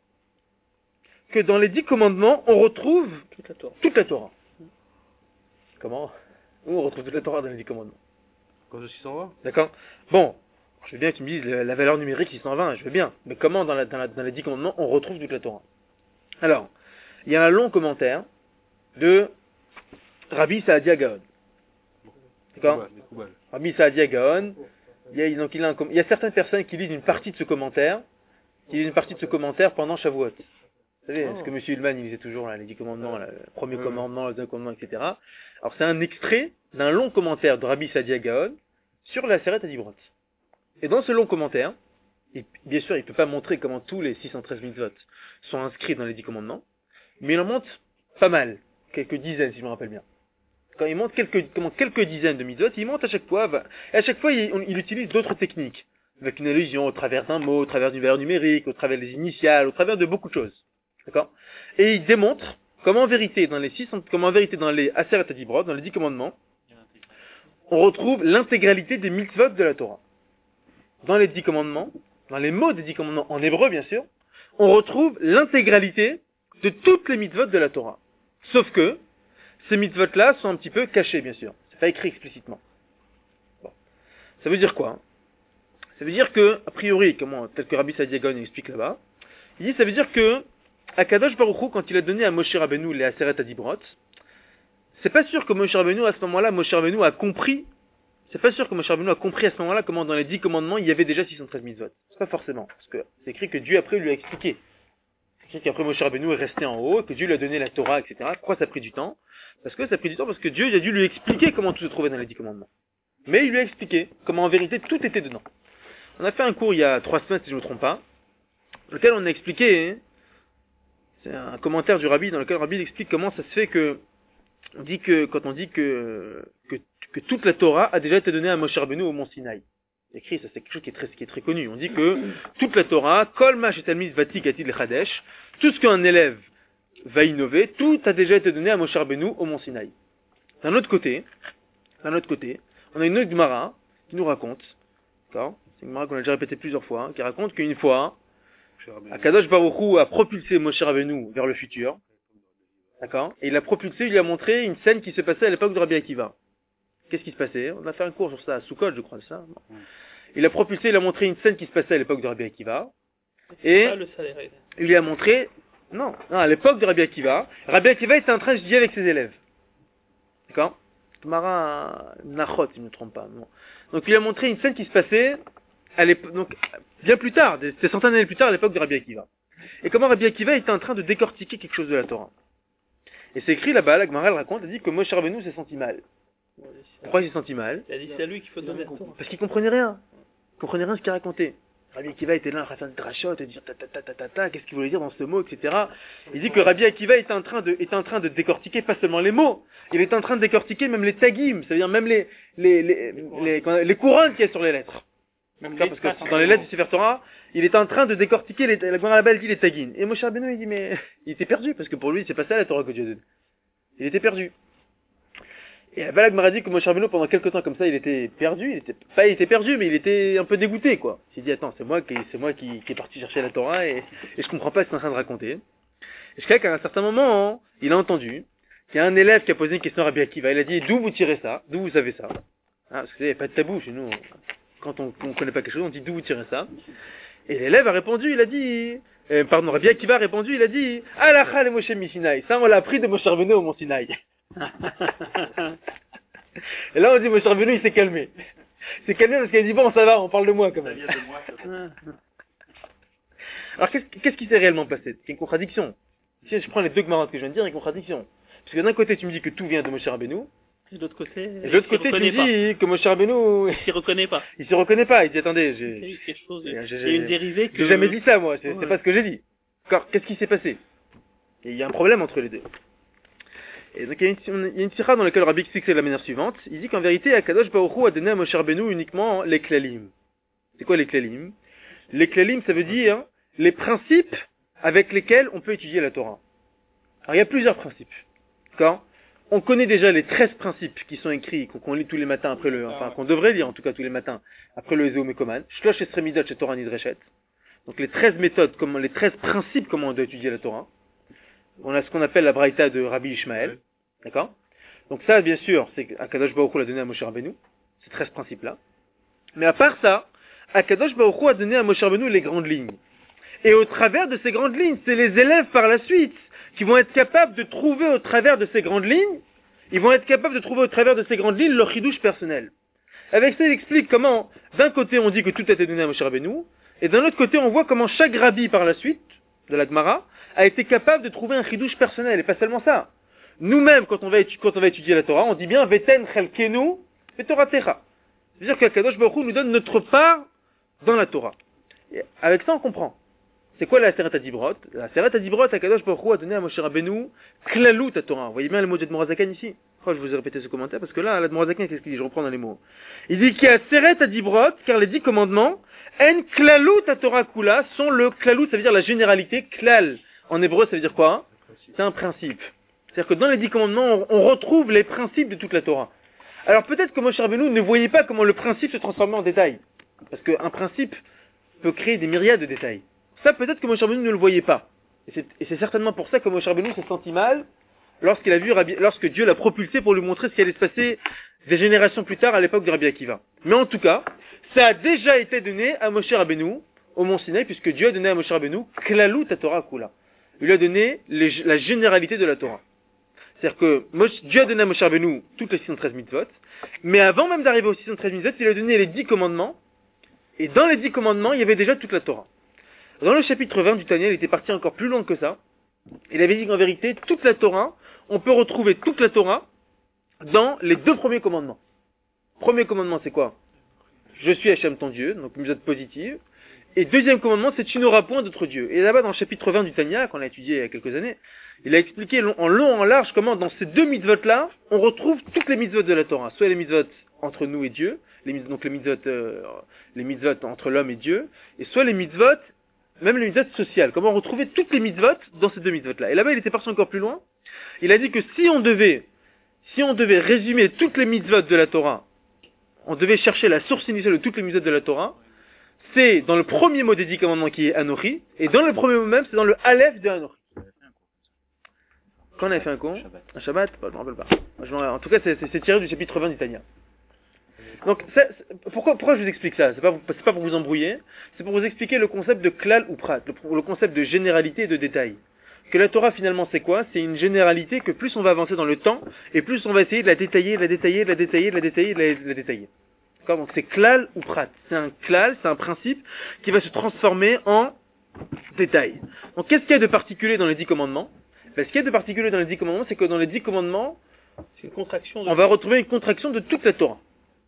Que dans les dix commandements, on retrouve Toute la Torah. toute la Torah. Comment? Où on retrouve toute la Torah dans les dix commandements? Cause de six cent vingt? D'accord? Bon. Je veux bien que tu me dises la la valeur numérique six cent vingt, je veux bien. Mais comment dans, la, dans, la, dans les dix commandements, on retrouve toute la Torah? Alors, il y a un long commentaire de Rabbi Saadia Gaon. D'accord? Des Koubal. Rabbi Saadia Gaon, il y a, donc, il, a un com- il y a certaines personnes qui lisent une partie de ce commentaire, qui lisent une partie de ce commentaire pendant Shavuot. Vous savez, Oh. ce que M. Hillman, il lisait toujours, là, les dix commandements, là, le premier Ouais. commandement, le deuxième commandement, et cetera. Alors, c'est un extrait d'un long commentaire de Rabbi Saadia Gaon sur la Aseret Adibrot. Et dans ce long commentaire, et bien sûr, il ne peut pas montrer comment tous les six cent treize mitzvot sont inscrits dans les dix commandements, mais il en montre pas mal, quelques dizaines, si je me rappelle bien. Quand il montre quelques, comment, quelques dizaines de mitzvot, il montre à chaque fois, va- et à chaque fois, il, on- il utilise d'autres techniques, avec une allusion au travers d'un mot, au travers d'une valeur numérique, au travers des initiales, au travers de beaucoup de choses. D'accord? Et il démontre comment en vérité, dans les six cents, comment en vérité, dans les Aseret Adibrot, dans les dix commandements, on retrouve l'intégralité des mitzvot de la Torah. Dans les dix commandements, dans les mots des dix commandements, en hébreu bien sûr, on retrouve l'intégralité de toutes les mitzvot de la Torah. Sauf que, ces mitzvot-là sont un petit peu cachés, bien sûr. C'est pas écrit explicitement. Bon. Ça veut dire quoi hein? Ça veut dire que, a priori, comment, tel que Rabbi Sadiagon explique là-bas, il dit, ça veut dire que, Akadosh Baruch Hu, quand il a donné à Moshe Rabbeinu les Aseret Adibrot, c'est pas sûr que Moshe Rabbeinu, à ce moment-là, Moshe Rabbeinu a compris, c'est pas sûr que Moshe Rabbeinu a compris à ce moment-là comment dans les dix commandements, il y avait déjà six cent treize mitzvot. C'est pas forcément. Parce que c'est écrit que Dieu après lui a expliqué. C'est écrit qu'après Moshe Rabbeinu est resté en haut, que Dieu lui a donné la Torah, et cetera. Pourquoi ça a pris du temps? Parce que ça a pris du temps parce que Dieu il a dû lui expliquer comment tout se trouvait dans les dix commandements. Mais il lui a expliqué comment en vérité tout était dedans. On a fait un cours il y a trois semaines si je ne me trompe pas, dans lequel on a expliqué, hein, c'est un commentaire du Rabbi dans lequel le Rabbi explique comment ça se fait que on dit que quand on dit que que, que toute la Torah a déjà été donnée à Moshe Rabbeinu au mont Sinaï. C'est écrit, ça c'est quelque chose qui est très qui est très connu. On dit que toute la Torah, Kol ma shetalmiz vatik atid lechadesh, tout ce qu'un élève va innover, tout a déjà été donné à Moshe Rabbeinu au mont Sinaï. D'un autre côté, d'un autre côté, on a une autre Gemara qui nous raconte, d'accord, c'est une Gemara qu'on a déjà répété plusieurs fois, hein, qui raconte qu'une fois, Akadosh Baruch Hu a propulsé Moshe Rabbeinu vers le futur, d'accord, et il a propulsé, il lui a montré une scène qui se passait à l'époque de Rabbi Akiva. Qu'est-ce qui se passait? On a fait un cours sur ça à Soukot, je crois, c'est ça. Non. Il a propulsé, il a montré une scène qui se passait à l'époque de Rabbi Akiva, et Ah, le salaire. il lui a montré, non, non, à l'époque de Rabbi Akiva, Rabbi Akiva était en train d'étudier avec ses élèves, d'accord, Mara Nachot, si je ne me trompe pas. Non. Donc il a montré une scène qui se passait à l'époque, donc bien plus tard, des, des centaines d'années plus tard, à l'époque de Rabbi Akiva. Et comment Rabbi Akiva était en train de décortiquer quelque chose de la Torah. Et c'est écrit là-bas, la Gemara elle raconte, elle dit que Moshe Rabbeinu s'est senti mal. Pourquoi il s'est senti mal? Il a dit c'est à lui qu'il faut donner la Torah. Parce qu'il comprenait rien. Il comprenait rien ce qu'il racontait. Rabbi Akiva était là en train de faire des drachot et de dire ta ta ta ta ta ta, qu'est-ce qu'il voulait dire dans ce mot, et cetera. Il dit que Rabbi Akiva était en train de, était en train de décortiquer pas seulement les mots, il était en train de décortiquer même les tagim, c'est-à-dire même les, les, les, les, les, les couronnes qu'il y a sur les lettres. Même ça, parce que dans les lettres du Sefer Torah, il était en train de décortiquer les, la Gemara là-bas, elle dit les tagim. Et Moshe Rabbeinu, il dit, mais, il était perdu, parce que pour lui, c'est pas ça la Torah que Dieu donne. Il était perdu. Et là-bas, la Gemara dit que Moshe Rabbeinu, pendant quelques temps comme ça, il était perdu, il était, pas, il était perdu, mais il était un peu dégoûté, quoi. Il s'est dit, attends, c'est moi qui, c'est moi qui, qui est parti chercher la Torah, et, et je comprends pas ce qu'il est en train de raconter. Et je crois qu'à un certain moment, hein, il a entendu qu'il y a un élève qui a posé une question à Rabbi Akiva, il a dit, d'où vous tirez ça? D'où vous savez ça? Hein, parce qu'il n'y a pas de tabou chez nous. Quand on ne connaît pas quelque chose, on dit d'où vous tirez ça? Et l'élève a répondu, il a dit, euh, pardon, Rabbi Akiva a répondu, il a dit, Alacha le Moshe Misinaï. Ça, on l'a appris de Moshe Rabbeinu au mont Sinaï. Et là, on dit, Moshe Rabbeinu, il s'est calmé. Il s'est calmé parce qu'il a dit, bon, ça va, on parle de moi quand même. Alors, qu'est-ce, qu'est-ce qui s'est réellement passé? C'est une contradiction. Si je prends les deux Gemarotes que je viens de dire, il y a une contradiction. Parce que d'un côté, tu me dis que tout vient de Moshe Rabbeinu. Et de l'autre côté, Et de l'autre côté, tu me pas. dis que Moshe Rabbeinu, Il s'y reconnaît pas. il se reconnaît pas. Il dit, attendez, Il y a j'ai, eu quelque chose. j'ai- Il y j'ai- a une dérivée que. j'ai jamais dit ça, moi. C'est, Ouais. c'est pas ce que j'ai dit. D'accord. Qu'est-ce qui s'est passé? Et il y a un problème entre les deux. Et donc, il y a une, il y a une sira dans laquelle Rabbi explique de la manière suivante. Il dit qu'en vérité, Akadosh Baruch Hu a donné à Moshe Rabbeinu uniquement les klalim. C'est quoi les klalim? Les klalim, ça veut dire les principes avec lesquels on peut étudier la Torah. Alors, il y a plusieurs principes. D'accord? On connaît déjà les treize principes qui sont écrits, qu'on, qu'on lit tous les matins après le, enfin, qu'on devrait lire en tout cas tous les matins après le Ezeo Mekoman. Shlosh Esrei Midot chez Torah Nidreshet. Donc, les treize méthodes, comment, les treize principes comment on doit étudier la Torah. On a ce qu'on appelle la Braïta de Rabbi Ishmael. D'accord? Donc ça, bien sûr, c'est qu'Akadosh Baruch Hu l'a donné à Moshe Rabbeinu. Ces treize principes-là. Mais à part ça, Akadosh Baruch Hu a donné à Moshe Rabbeinu les grandes lignes. Et au travers de ces grandes lignes, c'est les élèves par la suite qui vont être capables de trouver au travers de ces grandes lignes, ils vont être capables de trouver au travers de ces grandes lignes leur chidouche personnel. Avec ça, il explique comment, d'un côté, on dit que tout a été donné à Moshe Rabbeinu, et d'un autre côté, on voit comment chaque rabbi par la suite, de la Gemara, a été capable de trouver un chidouche personnel, et pas seulement ça. Nous-mêmes, quand on va étudier, quand on va étudier la Torah, on dit bien, Veten chelkenu, vetoratecha. C'est-à-dire que Kadosh Baruch Hu nous donne notre part dans la Torah. Et avec ça, on comprend. C'est quoi la Aseret Adibrot? La Aseret Adibrot, Akadosh Baruch Hu a donné à Moshe Rabbeinu Klalut à Torah. Vous voyez bien le mot de Morazakan ici? Oh, je vous ai répété ce commentaire parce que là, la Morazakan, qu'est-ce qu'il dit? Je reprends dans les mots. Il dit qu'il y a Aseret Adibrot, car les dix commandements, En Klalut à Torah Kula, sont le Klalut, ça veut dire la généralité. Klal, en hébreu, ça veut dire quoi? C'est un principe. C'est-à-dire que dans les dix commandements, on, on retrouve les principes de toute la Torah. Alors peut-être que Moshe Rabbeinu ne voyait pas comment le principe se transformait en détail. Parce qu'un principe peut créer des myriades de détails. Ça, peut-être que Moshe Rabbeinu ne le voyait pas. Et c'est, et c'est certainement pour ça que Moshe Rabbeinu s'est senti mal lorsqu'il a vu Rabbi, lorsque Dieu l'a propulsé pour lui montrer ce qui allait se passer des générations plus tard à l'époque de Rabbi Akiva. Mais en tout cas, ça a déjà été donné à Moshe Rabbeinu au Mont Sinaï, puisque Dieu a donné à Moshe Rabbeinu Klalut Torah Kula. Il lui a donné les, la généralité de la Torah. C'est-à-dire que Moshe, Dieu a donné à Moshe Rabbeinu toutes les six cent treize mitzvot, mais avant même d'arriver aux six cent treize mitzvot, il a donné les dix commandements, et dans les dix commandements, il y avait déjà toute la Torah. Dans le chapitre vingt du Tanya, il était parti encore plus loin que ça. Il avait dit qu'en vérité, toute la Torah, on peut retrouver toute la Torah dans les deux premiers commandements. Premier commandement, c'est quoi? Je suis Hachem ton Dieu, donc une mitzvot positive. Et deuxième commandement, c'est tu n'auras point d'autre Dieu. Et là-bas, dans le chapitre vingt du Tanya, qu'on a étudié il y a quelques années, il a expliqué en long, en large, comment dans ces deux mitzvot-là, on retrouve toutes les mitzvot de la Torah. Soit les mitzvot entre nous et Dieu, les mitzvot, donc les mitzvot, euh, les mitzvot entre l'homme et Dieu, et soit les mitzvot, même les mitzvot sociales. Comment retrouver toutes les mitzvot dans ces deux mitzvot-là. Et là-bas, il était parti encore plus loin. Il a dit que si on devait, si on devait résumer toutes les mitzvot de la Torah, on devait chercher la source initiale de toutes les mitzvot de la Torah, c'est dans le premier mot des dix commandements qui est Anochi, et dans le premier mot même, c'est dans le Aleph de Anochi. Quand on avait fait un con, un Shabbat, bah, je me rappelle pas. Je en tout cas, c'est, c'est, c'est tiré du chapitre vingt du Tanya. Donc, c'est, c'est, pourquoi, pourquoi je vous explique ça? C'est pas, c'est pas pour vous embrouiller, c'est pour vous expliquer le concept de klal ou prat, le, le concept de généralité et de détail. Que la Torah finalement c'est quoi? C'est une généralité que plus on va avancer dans le temps, et plus on va essayer de la détailler, de la détailler, de la détailler, de la détailler, de la, de la détailler. D'accord? Donc c'est klal ou prat. C'est un klal, c'est un principe qui va se transformer en détail. Donc qu'est-ce qu'il y a de particulier dans les dix commandements? Ben, ce qu'il y a de particulier dans les dix commandements, c'est que dans les dix commandements, C'est une contraction de... on va retrouver une contraction de toute la Torah.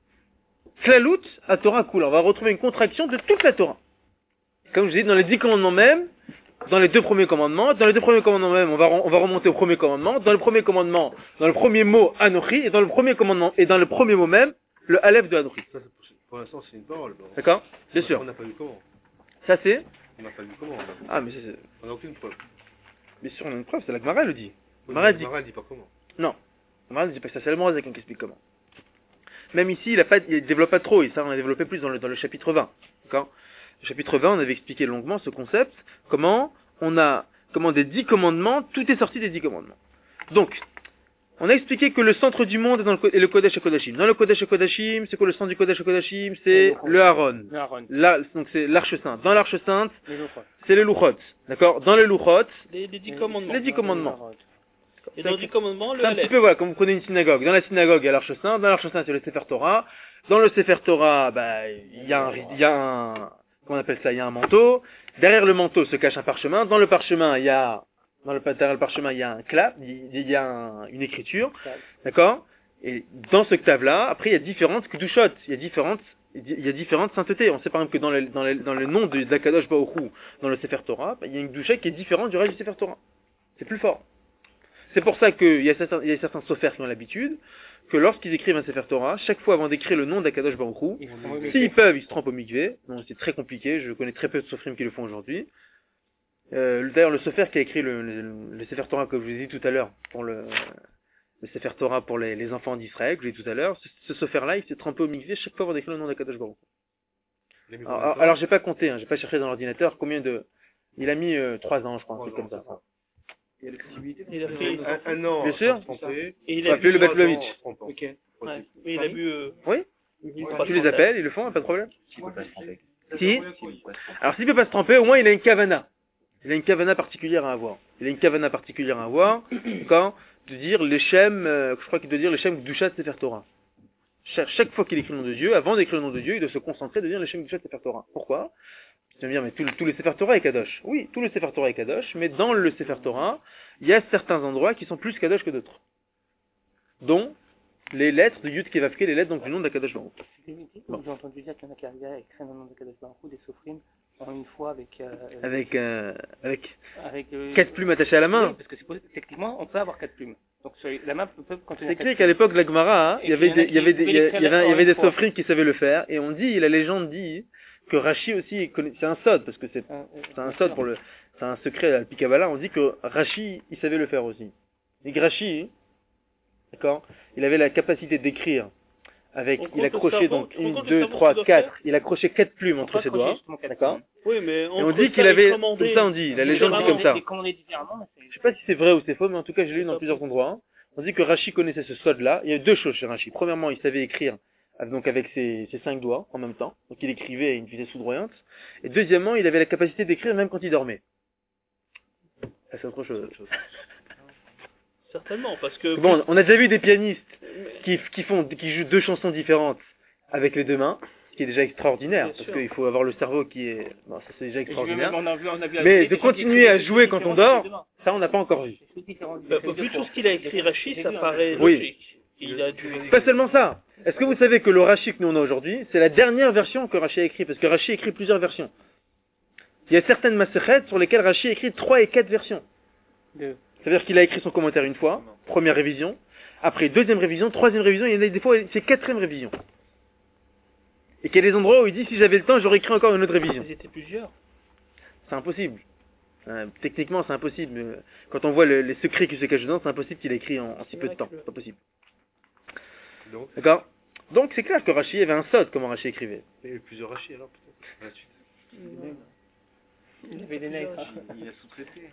Klalut à Torah Kula. On va retrouver une contraction de toute la Torah. Comme je dis, dans les dix commandements même, dans les deux premiers commandements, dans les deux premiers commandements même, on va, on va remonter au premier commandement, dans le premier commandement, dans le premier mot, Anochi, et dans le premier commandement, et dans le premier mot même, le Aleph de Anochi. Ça, c'est pour, pour l'instant, c'est une parole. Bon. D'accord? Bien On- sûr. On n'a pas vu comment. Ça c'est, On n'a pas vu comment. On a- ah, mais c'est, c'est- on n'a aucune preuve. bien sûr, on a une preuve, c'est la Gemara, elle le dit. Oui, Mara mais dit- Mara dit pas comment. Non. La Gemara ne dit pas ça, c'est le Morazek qui explique comment. Même ici, il a pas, il développe pas trop, et ça, on a développé plus dans le, dans le chapitre vingt. D'accord? Le chapitre vingt, on avait expliqué longuement ce concept, comment on a, comment des dix commandements, tout est sorti des dix commandements. Donc, on a expliqué que le centre du monde est, dans le, est le Kodesh HaKodashim. Dans le Kodesh HaKodashim, c'est quoi le centre du Kodesh HaKodashim? C'est le Aaron. Le Aaron. Là, donc c'est l'Arche Sainte. Dans l'Arche Sainte, Les Luchot. c'est les Luchot. D'accord? Dans les Luchot, Les, les dix commandements. les dix commandements. Et dans les dix commandements, le C'est un petit Aleph. peu, voilà, comme vous prenez une synagogue. Dans la synagogue, il y a l'Arche Sainte. Dans l'Arche Sainte, il y a le Sefer Torah. Dans le Sefer Torah, bah, il y a un, il y a un, comment on appelle ça? Il y a un manteau. Derrière le manteau se cache un parchemin. Dans le parchemin, il y a, dans le, derrière le parchemin, il y a un clap, il y a un- une écriture. D'accord? Et dans ce ktav-là, après, il y a différentes kedushot. Il y a différentes, il y a différentes saintetés. On sait par exemple que dans le, dans le, dans le nom de d'Akadosh Baruch Hu, dans le Sefer Torah, bah, il y a une kedusha qui est différente du reste du Sefer Torah. C'est plus fort. C'est pour ça qu'il y a certains, il y a certains sophirs qui ont l'habitude que lorsqu'ils écrivent un Sefer Torah, chaque fois avant d'écrire le nom d'Akadosh Baruch Hu, Ils sont mauvais. s'ils peuvent, ils se trempent au mikvé. Donc c'est très compliqué. Je connais très peu de sophirim qui le font aujourd'hui. Euh, d'ailleurs, le sophir qui a écrit le, le, le Sefer Torah que je vous ai dit tout à l'heure pour le, le Sefer Torah pour les, les enfants d'Israël que j'ai dit tout à l'heure, ce, ce sophir-là, il s'est trempé au mikvé chaque fois avant d'écrire le nom d'Akadosh Baruch Hu. Les Alors, alors, alors, j'ai pas compté, hein, j'ai pas cherché dans l'ordinateur combien de, il a mis euh, trois ans, je crois, un truc comme ça. Il y a l'exclusivité. Il a pris... un, un an. Bien sûr. à se tromper. Et il Faut a appeler bu... le Batlovitch. trente ans. Ok. Ouais. Mais il a bu... Euh... Oui, une tu les appelles, ils le font, pas de problème. S'il peut pas se tromper. Si. Alors s'il peut pas se tromper, au moins il a une kavana. Il a une kavana particulière à avoir. Il a une kavana particulière à avoir, d'accord, de dire les shem, euh, je crois qu'il doit dire les shem Gdushat Sefer Torah. Chaque, chaque fois qu'il écrit le nom de Dieu, avant d'écrire le nom de Dieu, il doit se concentrer de dire les shem Gdushat Sefer Torah. Pourquoi? Tu vas me dire, mais tout, tous les Sefer Torah est Kadosh. Oui, tout le Sefer Torah est Kadosh, mais dans le Sefer Torah, il y a certains endroits qui sont plus Kadosh que d'autres. Dont les lettres de Yud Kevavke, les lettres donc du nom d'Akadosh Baruch. Bon. J'ai entendu dire qu'il y en a qui arrivaient à écrire le nom de Kadosh Baruch Hu, des sophrines, en une fois avec... Euh, Avec, euh, avec avec euh, quatre plumes attachées à la main. Oui, parce que c'est possible, techniquement, on peut avoir quatre plumes. Donc sur la main peut, peut contenir C'est quatre écrit qu'à l'époque de la Gemara, hein, il y avait des, il y avait des, il y avait, il y avait, il y avait des fois. sophrines qui savaient le faire, et on dit, la légende dit, que Rashi aussi, connaît- c'est un sod, parce que c'est, Euh, euh, c'est un sod pour le, c'est un secret à la Pikabala, on dit que Rashi, il savait le faire aussi. Et que Rashi, d'accord, il avait la capacité d'écrire avec, On il compte a le accroché cerveau, donc tu une, comptes le deux, cerveau trois, que tu dois quatre, faire il a accroché quatre plumes On entre peut ses accrocher doigts, justement quatre d'accord? plumes. Oui, mais Et on entre dit ça qu'il et avait, commander- comme ça on dit, la légende dit différemment. comme ça. C'est commandé différemment, mais c'est... Je sais pas si c'est vrai ou c'est faux, mais en tout cas je l'ai lu dans plusieurs endroits. hein. On dit que Rashi connaissait ce sod-là. Il y a deux choses chez Rashi. Premièrement, il savait écrire donc avec ses, ses cinq doigts en même temps. Donc il écrivait à une vitesse foudroyante. Et deuxièmement, il avait la capacité d'écrire même quand il dormait. Ça, c'est autre chose. Certainement, parce que... Bon, on a déjà vu des pianistes qui, qui font, qui jouent deux chansons différentes avec les deux mains, ce qui est déjà extraordinaire, Bien parce sûr. qu'il faut avoir le cerveau qui est, bon, ça c'est déjà Et je vais extraordinaire. même- on a vu- on a vu Mais des de gens qui continuer écrivent à des jouer choses quand on différentes dort, avec les deux mains. ça on n'a pas encore vu. Des choses différentes, Bah, des choses vu tout différentes. ce qu'il a écrit Rashi, J'ai ça vu, hein. paraît Oui. logique. Il a dû... Pas seulement ça. Est-ce que vous savez que le Rashi que nous on a aujourd'hui, c'est la dernière version que Rashi a écrit, parce que Rashi écrit plusieurs versions. Il y a certaines Masechet sur lesquelles Rashi écrit trois et quatre versions. Deux. C'est-à-dire qu'il a écrit son commentaire une fois, première révision, après deuxième révision, troisième révision, il y en a des fois c'est quatrième révision. Et qu'il y a des endroits où il dit si j'avais le temps j'aurais écrit encore une autre révision. Ils étaient plusieurs. C'est impossible. Euh, techniquement c'est impossible. Euh, Quand on voit le- les secrets qui se cachent dedans, c'est impossible qu'il ait écrit en, en si peu de temps. C'est pas possible. Donc, D'accord? Donc c'est clair que Rashi avait un sod comment Rashi écrivait. il y a eu plusieurs Rashi alors peut-être. La suite. Il y avait des nègres. Il a sous-traité.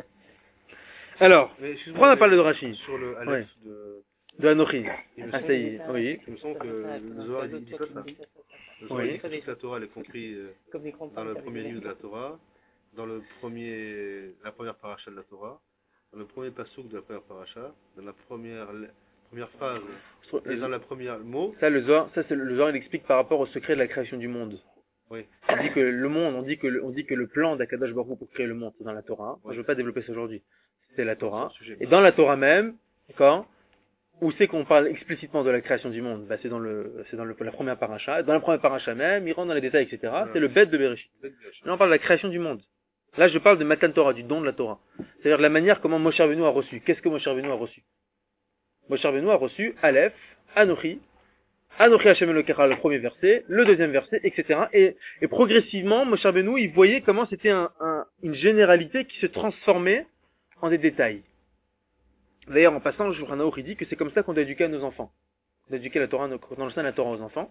Alors, Mais excuse-moi, pourquoi on a mais parlé de Rashi? Sur le Aleph de. De Anochi. Il me Ah semble- ça y est, oui. Il me semble que le Zohar il dit ça. ça. Le Zohar Oui. il dit que toute la Torah elle est comprise euh, Comme des grands dans le avec premier des livre de nègres. la Torah, dans le premier, la première paracha de la Torah, dans le premier pasuk de la première paracha, dans la première, le- première phrase et dans la première mot. Ça, le Zohar, ça c'est le le Zohar, il explique par rapport au secret de la création du monde. Oui. On dit que le monde, on dit que le, on dit que le plan d'Akadosh Baruch Hu pour créer le monde, c'est dans la Torah. Moi, Oui. je veux pas développer ça aujourd'hui. C'est la Torah. C'est un sujet. Et dans la Torah même, d'accord, où c'est qu'on parle explicitement de la création du monde? Bah, c'est dans le, c'est dans le, la première paracha. Dans la première paracha même, il rentre dans les détails, et cetera. Ouais. C'est le bête de Bereshit. Là, on parle de la création du monde. Là, je parle de Matan Torah, du don de la Torah. C'est-à-dire de la manière comment Moshe Rabbeinu a reçu. Qu'est-ce que Moshe Rabbeinu a reçu? Moshe Rabbeinu a reçu Aleph, Anochi, Anochi Hashem Elokecha, le premier verset, le deuxième verset, et cetera. Et, et progressivement, Moshe Rabbeinu, il voyait comment c'était un, un, une généralité qui se transformait en des détails. D'ailleurs, en passant, le Shulchan Aruch, il dit que c'est comme ça qu'on doit éduquer à nos enfants. On doit éduquer la Torah, quand on enseigne la Torah aux enfants.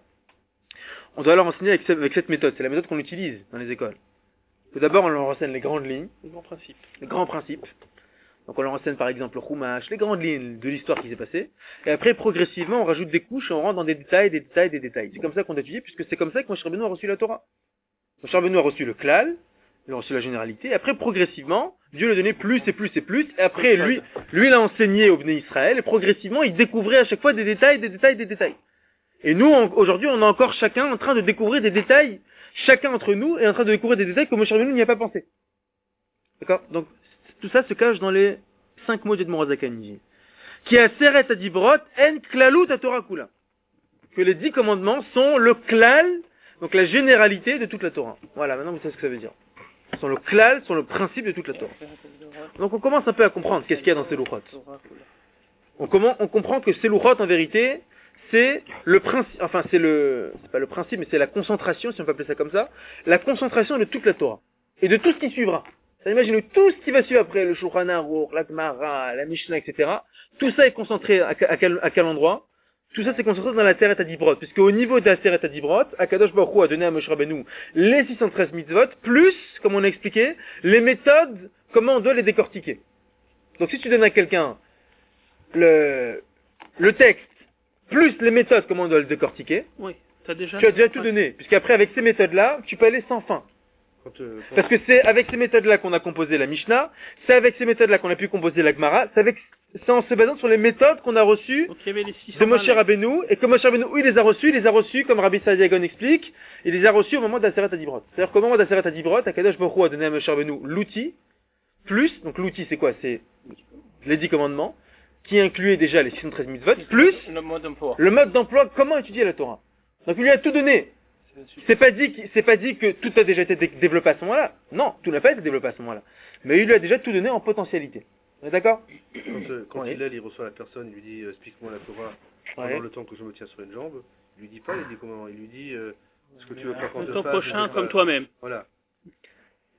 On doit leur enseigner avec, ce- avec cette méthode. C'est la méthode qu'on utilise dans les écoles. Tout d'abord, on leur enseigne les grandes lignes, Le grand principe. les grands principes. Donc on leur enseigne par exemple le Chumash, les grandes lignes de l'histoire qui s'est passée. Et après, progressivement, on rajoute des couches et on rentre dans des détails, des détails, des détails. C'est comme ça qu'on doit étudier, puisque c'est comme ça que Moshe Rabbeinu a reçu la Torah. Moshe Rabbeinu a reçu le klal, il a reçu la généralité. Et après, progressivement, Dieu lui a donné plus et plus et plus. Et après, lui, lui, il a enseigné au Bnei Israël. Et progressivement, il découvrait à chaque fois des détails, des détails, des détails. Et nous, on- aujourd'hui, on est encore chacun en train de découvrir des détails. Chacun d'entre nous est en train de découvrir des détails que Moshe Rabbeinu n'y a pas pensé. D'accord? Donc, tout ça se cache dans les cinq mots d'Edmond Zakaniji. Qui a seret adibrot en klalut à Torah kula. Que les dix commandements sont le klal, donc la généralité de toute la Torah. Voilà, maintenant vous savez ce que ça veut dire. Sont le klal, sont le principe de toute la Torah. Donc on commence un peu à comprendre qu'est-ce qu'il y a dans ces louchot. On, comment, on comprend que ces louchot, en vérité, c'est le principe, enfin c'est le, c'est pas le principe, mais c'est la concentration, si on peut appeler ça comme ça, la concentration de toute la Torah. Et de tout ce qui suivra. Ça imagine tout ce qui va suivre après, le Shulchan Aruch, la Gemara, la Mishnah, et cetera. Tout ça est concentré à, à, quel, à quel endroit? Tout ça c'est concentré dans la Seret Adibrot, puisque au niveau de la Seret Adibrot, Akadosh Baruch Hu a donné à Moshe Rabbeinu les six cent treize mitzvot, plus, comme on a expliqué, les méthodes, comment on doit les décortiquer. Donc si tu donnes à quelqu'un le, le texte, plus les méthodes, comment on doit le décortiquer, Oui, t'as déjà... tu as déjà tout donné, puisqu'après avec ces méthodes-là, tu peux aller sans fin. Quand, euh, quand- Parce que c'est avec ces méthodes-là qu'on a composé la Mishnah, c'est avec ces méthodes-là qu'on a pu composer la Gemara, c'est avec, c'est en se basant sur les méthodes qu'on a reçues Donc il y avait les six cents de Moshe Rabbeinu, et que Moshe Rabbeinu, où il les a reçus, il les a reçus, comme Rabbi Sadiagon explique, il les a reçus au moment de la Seret Adibrot. C'est-à-dire qu'au moment de la Seret Adibrot, Akadosh Baruch Hu a donné à Moshe Rabbeinu l'outil, plus, donc l'outil c'est quoi? C'est les dix commandements, qui incluait déjà les six cent treize mitzvot, plus Le mode d'emploi. le mode d'emploi, comment étudier la Torah. Donc il lui a tout donné. C'est pas dit, qu'il- c'est pas dit que tout a déjà été dé- développé à ce moment-là. Non, tout n'a pas été développé à ce moment-là. Mais il lui a déjà tout donné en potentialité. On est d'accord? quand, euh, quand Oui. il est, il reçoit la personne, il lui dit euh, explique-moi la Torah pendant Ouais. le temps que je me tiens sur une jambe. Il lui dit pas, il dit comment? Il lui dit euh, ce que tu veux pas qu'on Le te temps fasse, prochain je te comme fasse. toi-même. Voilà.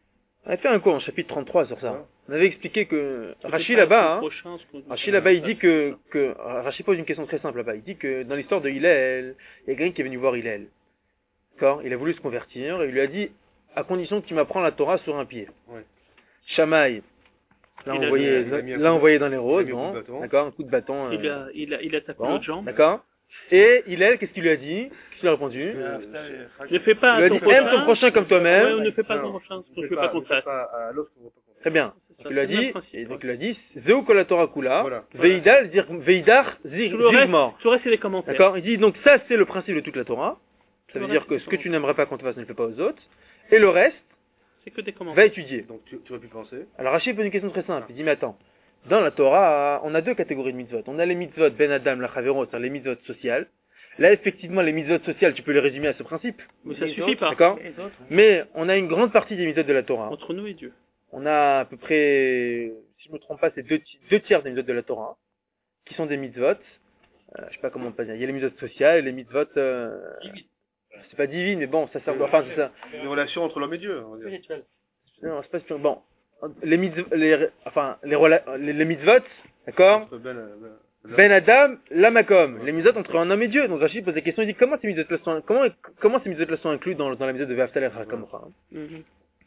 On a fait un cours en chapitre trente-trois sur ça. Ouais. On avait expliqué que C'était Rashi pas là-bas, le hein, prochain, ce qu'on- Rashi là-bas, il dit que, que Rashi pose une question très simple là-bas. Il dit que dans l'histoire de Hillel, il y a quelqu'un qui est venu voir Hillel. D'accord? Il a voulu se convertir et il lui a dit, à condition que tu m'apprends la Torah sur un pied. Ouais. Shammai, là Il a- envoyé, il a mis un là coup de- envoyé dans les il a roses, mis un coup de bon, bâton. d'accord, un coup de bâton. Il euh, a, il a, il a tapé bon, l'autre jambe. d'accord. Et Hillel, qu'est-ce qu'il lui a dit? Qu'est-ce qu'il a répondu? Euh, Ne fais pas Il lui a ton dit, prochain. aime ton prochain comme Ouais, toi-même. on ne fait pas Non, ton prochain, ne je fais veux pas ne qu'on fais fasse. pas à l'autre ce qu'on veut pas qu'on fasse. Très bien. C'est Donc il lui a le même dit, principe, et donc ouais. il a dit, Zeu kol Torah kula, Voilà. Veidal, zir- Veidar, zir- Tout le reste, zigmor. tout le reste, c'est des commentaires. D'accord? Il dit, donc ça, c'est le principe de toute la Torah. Ça veut Le dire reste, que c'est ce que comment tu n'aimerais pas qu'on te fasse, ne le fais pas aux autres. Et le reste, C'est que des va commentaires. étudier. Donc tu, tu vas plus penser. Alors Rachid pose une question très simple. Il dit, mais attends. Dans la Torah, on a deux catégories de mitzvot. On a les mitzvot ben adam, la chavero, c'est-à-dire les mitzvot sociales. Là, effectivement, les mitzvot sociales, tu peux les résumer à ce principe. Mais ça Les suffit autres, pas. D'accord? Les autres, Mais on a une grande partie des mitzvot de la Torah. Entre nous et Dieu. On a à peu près, si je me trompe pas, c'est deux, ti- deux tiers des mitzvot de la Torah, qui sont des mitzvot. Euh, je sais pas comment on peut dire. Il y a les mitzvot sociales et les mitzvot, euh, c'est pas divine, mais bon, ça sert, enfin, c'est ça. Des relations entre l'homme et Dieu. On va dire. spirituel. Non, c'est pas spirituel. Bon. Les mitzvot, les, enfin, les, rela- les, les mitzvot, d'accord? Entre Ben, ben, Ben Adam, Lamakom, les mitzvot entre un homme et Dieu. Donc Rachid pose la question, il dit comment ces mitzvot sont, comment, comment ces mitzvot sont inclus dans, dans la mitzvot de Ve'aftal Rakamcha. Mhm.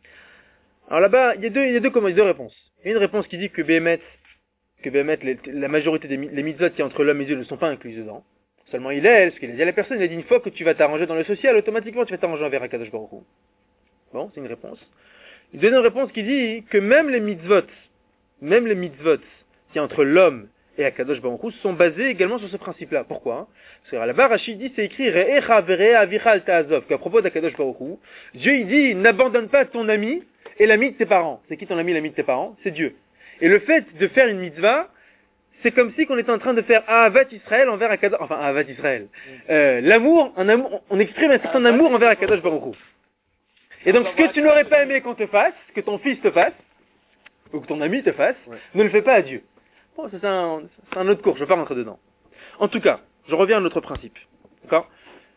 Alors là-bas, il y a deux, il y a deux, comment, il y a deux réponses. Il y a une réponse qui dit que Béhémet, que Béhémet, les- la majorité des mi- les mitzvot qui entre l'homme et Dieu ne sont pas inclus dedans. Seulement il est, parce qu'il a dit à la personne, il a dit une fois que tu vas t'arranger dans le social, automatiquement tu vas t'arranger envers Akadosh Baruch Hu. Bon, c'est une réponse. Une deuxième réponse qui dit que même les mitzvot, même les mitzvot qui entre l'homme et Akadosh Baruch Hu sont basés également sur ce principe-là. Pourquoi? Parce que là-bas, Rachid dit, c'est écrit Re'echa ve're'a avicha ta'azov, qu'à propos d'Akadosh Baruch Hu, Dieu il dit, n'abandonne pas ton ami et l'ami de tes parents. C'est qui ton ami et l'ami de tes parents? C'est Dieu. Et le fait de faire une mitzvah, c'est comme si qu'on était en train de faire Ahavat Israël envers Akadosh, enfin Ahavat Israël. Euh, l'amour, un amour, on exprime un certain amour envers Akadosh Baruch Hu. Et donc, ce que tu n'aurais pas aimé qu'on te fasse, que ton fils te fasse, ou que ton ami te fasse, Ouais. ne le fais pas à Dieu. Bon, ça, c'est un, c'est un autre cours, je ne vais pas rentrer dedans. En tout cas, je reviens à notre principe. D'accord?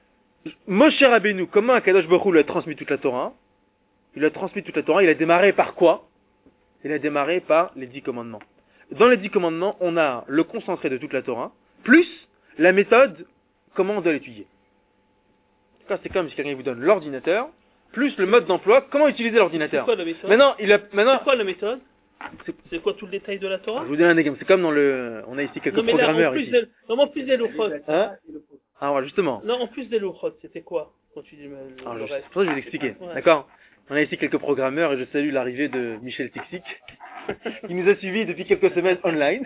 Moshe Rabbeinu, comment Akadosh Baruch Hu lui a transmis toute la Torah? Il a transmis toute la Torah, il a démarré par quoi? Il a démarré par les dix commandements. Dans les dix commandements, on a le concentré de toute la Torah, plus la méthode, comment on doit l'étudier. D'accord? C'est comme si quelqu'un vous donne l'ordinateur, plus le mode d'emploi, comment utiliser C'est l'ordinateur. quoi la méthode? Maintenant, il a, maintenant, C'est quoi la méthode? C'est- C'est quoi tout le détail de la Torah? je vous donne un exemple. C'est comme dans le, on a ici quelques Non, mais là, en programmeurs plus ici. des, non, mais en plus des louchot. Hein? Ah, voilà, justement. Non, en plus des louchot, c'était quoi? Quand tu dis le, Alors, le je- reste. c'est pour ça que je vais l'expliquer. Ouais. D'accord? On a ici quelques programmeurs et je salue l'arrivée de Michel Tixic, qui nous a suivis depuis quelques semaines online.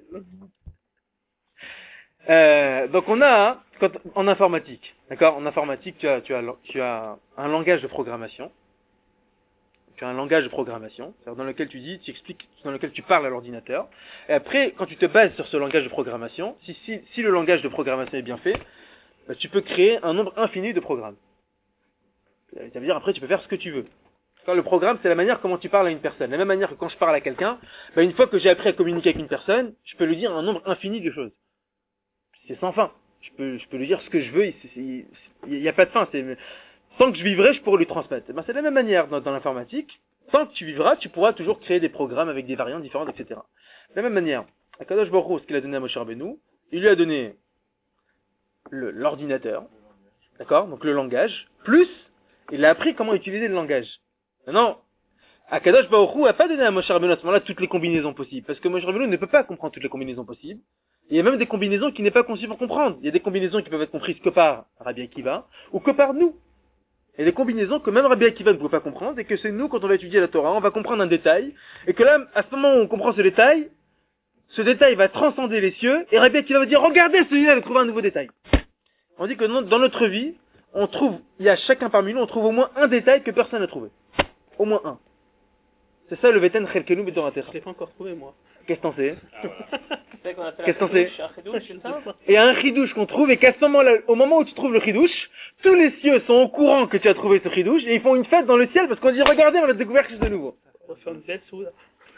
Euh, donc on a, quand, en informatique, d'accord? En informatique, tu as, tu as, tu as un langage de programmation. Tu as un langage de programmation, c'est-à-dire dans lequel tu dis, tu expliques, dans lequel tu parles à l'ordinateur. Et après, quand tu te bases sur ce langage de programmation, si, si, si le langage de programmation est bien fait, bah, tu peux créer un nombre infini de programmes. Ça veut dire, après, tu peux faire ce que tu veux. Quand le programme, c'est la manière comment tu parles à une personne. De la même manière que quand je parle à quelqu'un, bah, une fois que j'ai appris à communiquer avec une personne, je peux lui dire un nombre infini de choses. C'est sans fin. Je peux, je peux lui dire ce que je veux, il n'y a pas de fin. C'est, tant que je vivrai, je pourrai lui transmettre. Ben, c'est de la même manière dans, dans l'informatique. Tant que tu vivras, tu pourras toujours créer des programmes avec des variantes différentes, et cetera. De la même manière, Akadosh Baruch Hu, ce qu'il a donné à Moshe Rabbeinu, il lui a donné le- l'ordinateur, d'accord, donc le langage, plus il a appris comment utiliser le langage. Maintenant, Akadosh Baruch Hu n'a pas donné à Moshe Rabbeinu à ce moment-là toutes les combinaisons possibles, parce que Moshe Rabbeinu ne peut pas comprendre toutes les combinaisons possibles. Il y a même des combinaisons qui n'est pas conçues pour comprendre. Il y a des combinaisons qui peuvent être comprises que par Rabbi Akiva, ou que par nous. Il y a des combinaisons que même Rabbi Akiva ne peut pas comprendre, et que c'est nous, quand on va étudier la Torah, on va comprendre un détail, et que là, à ce moment où on comprend ce détail, ce détail va transcender les cieux, et Rabbi Akiva va dire, regardez, celui-là, il a trouvé un nouveau détail. On dit que non- dans notre vie, on trouve, il y a chacun parmi nous, on trouve au moins un détail que personne n'a trouvé. Au moins un. C'est ça le Veten Chelkenu B'Toratecha. Je l'ai pas encore trouvé, moi. Qu'est-ce que t'en sais? C'est qu'on appelle Qu'est-ce un qu'on sait? chidouche, un chidouche, c'est ça? Et il y a un chidouche qu'on trouve, et qu'à ce moment-là, au moment où tu trouves le chidouche, tous les cieux sont au courant que tu as trouvé ce chidouche, et ils font une fête dans le ciel parce qu'on dit, regardez, on a découvert quelque chose de nouveau. On va faire une belle soude.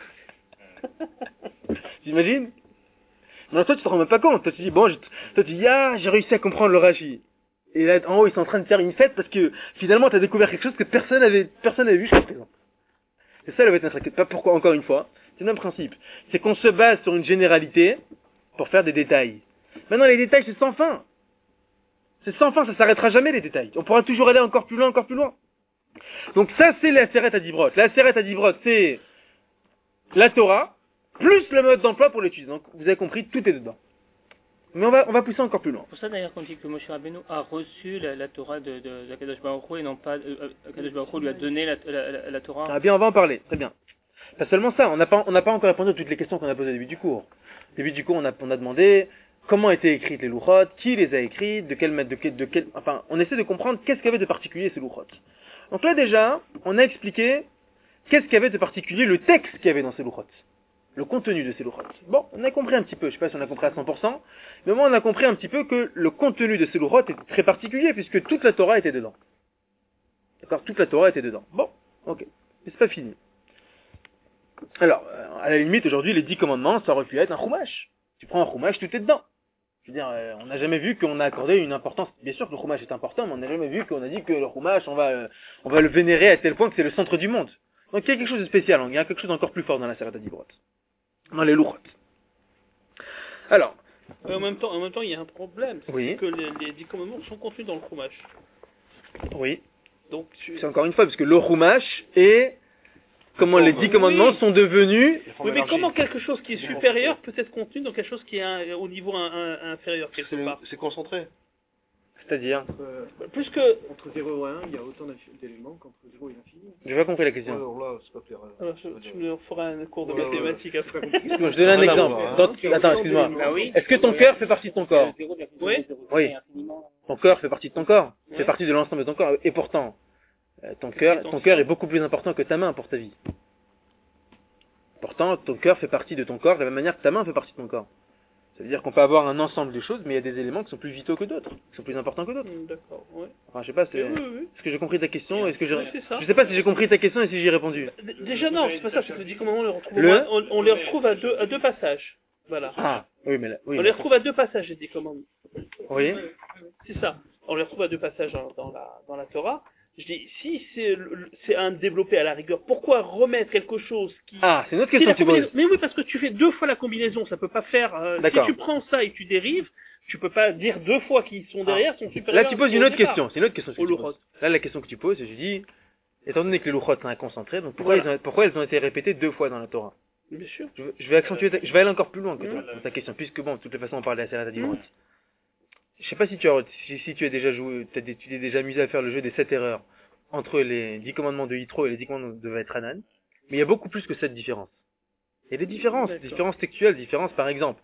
T'imagines? Non, toi, tu te rends même pas compte. Toi, tu dis, bon, je- toi, tu dis, ah, j'ai réussi à comprendre le Rashi. Et là, en haut, ils sont en train de faire une fête parce que, finalement, tu as découvert quelque chose que personne avait, personne n'avait vu jusqu'à présent. C'est ça le Bet Nasra. Pas pourquoi, encore une fois, c'est le même principe. C'est qu'on se base sur une généralité pour faire des détails. Maintenant, les détails, c'est sans fin. C'est sans fin, ça s'arrêtera jamais les détails. On pourra toujours aller encore plus loin, encore plus loin. Donc ça, c'est la Aseret Adibrot. La Aseret Adibrot, c'est la Torah, plus le mode d'emploi pour l'utiliser. Donc vous avez compris, tout est dedans. Mais on va, on va pousser encore plus loin. Pour ça d'ailleurs qu'on dit que Moshe Rabbeinu a reçu la, la Torah de, de, de Kadosh Baruch Hu et non pas, euh, Kadosh Baruch Hu lui a donné la, la, la, la Torah. Ah bien, on va en parler, très bien. Pas seulement ça, on n'a pas, on n'a pas encore répondu à toutes les questions qu'on a posées au début du cours. Au début du cours, on a, on a demandé comment étaient écrites les louchot, qui les a écrites, de quel de quel, de quel, enfin, on essaie de comprendre qu'est-ce qu'il y avait de particulier ces louchot. Donc là déjà, on a expliqué qu'est-ce qu'il y avait de particulier le texte qu'il y avait dans ces louchot. Le contenu de ces louchot. Bon, on a compris un petit peu, je sais pas si on a compris à cent pour cent, mais au moins on a compris un petit peu que le contenu de ces louchot était très particulier puisque toute la Torah était dedans. D'accord, toute la Torah était dedans. Bon, ok, mais c'est pas fini. Alors, à la limite, aujourd'hui, les dix commandements, ça aurait pu être un chumash. Tu prends un chumash, tout est dedans. Je veux dire, euh, on n'a jamais vu qu'on a accordé une importance. Bien sûr que le chumash est important, mais on n'a jamais vu qu'on a dit que le chumash, on va, euh, on va le vénérer à tel point que c'est le centre du monde. Donc il y a quelque chose de spécial, il y a quelque chose d'encore plus fort dans la Aseret Adibrot. Dans les louchot. Alors. Euh, en même temps, en même temps, il y a un problème. C'est Oui. que les, les dix commandements sont contenus dans le chumash. Oui. Donc, tu... C'est encore une fois, parce que le chumash est comment les dix commandements oui. sont devenus. Oui, mais comment quelque chose qui est supérieur peut être contenu dans quelque chose qui est un, au niveau un, un, inférieur quelque C'est part. c'est concentré. C'est-à-dire, Euh, Plus que... entre zéro et un, il y a autant d'éléments qu'entre zéro et l'infini. j'ai pas compris la Ouais, question. alors là, c'est pas clair. Alors, je, tu me feras un cours de Ouais, ouais, mathématiques après. Excuse-moi, je donne un Rien à exemple. voir, hein. Dans- Attends, excuse-moi. Ah oui. Est-ce que ton cœur fait partie de ton corps? Oui. Oui. Ton cœur fait partie de ton corps, fait partie de l'ensemble de ton corps. Et pourtant, euh, ton cœur, ton cœur est beaucoup plus important que ta main pour ta vie. Pourtant, ton cœur fait partie de ton corps de la même manière que ta main fait partie de ton corps. Ça veut dire qu'on peut avoir un ensemble de choses, mais il y a des éléments qui sont plus vitaux que d'autres, qui sont plus importants que d'autres. Hmm, D'accord, ouais. Enfin, je sais pas, c'est, Oui, oui, oui. est-ce que j'ai compris ta question? Est-ce que j'ai, Oui, c'est ça. je sais pas si j'ai compris ta question et si j'y ai répondu. D- Déjà non, c'est pas ça, c'est que les dix commandements, on les retrouve, au Le- moins- on, on les retrouve à deux, à deux passages. Voilà. Ah, oui, mais là, oui. On les retrouve à deux passages, les dix commandements. Oui. C'est ça. On les retrouve à deux passages dans, dans la, dans la Torah. Je dis, si c'est, le- c'est un développé à la rigueur, pourquoi remettre quelque chose qui... Ah, c'est une autre Si question la que tu combinaison- poses. Mais oui, parce que tu fais deux fois la combinaison, ça peut pas faire... euh, si D'accord. tu prends ça et tu dérives, tu peux pas dire deux fois qu'ils sont derrière, sont supérieurs... Là, tu poses au une autre départ. question. C'est une autre question que Au tu louchot. poses. Là, la question que tu poses, c'est, je dis, étant donné que les louchot sont inconcentrés, donc pourquoi, Voilà. ils ont, pourquoi elles ont été répétées deux fois dans la Torah? Bien sûr. Je, veux- je vais accentuer, ta- je vais aller encore plus loin que toi, Mmh. dans ta question, puisque bon, de toutes les façons, on parle de la Aseret Adibrot. Mmh. Je sais pas si tu as, si, si tu as déjà joué, t'as des- tu t'es déjà amusé à faire le jeu des sept erreurs entre les dix commandements de Yitro et les dix commandements de Vaetranan. Mais il y a beaucoup plus que cette différence. Il y a des différences, des D'accord. différences textuelles, des différences, par exemple,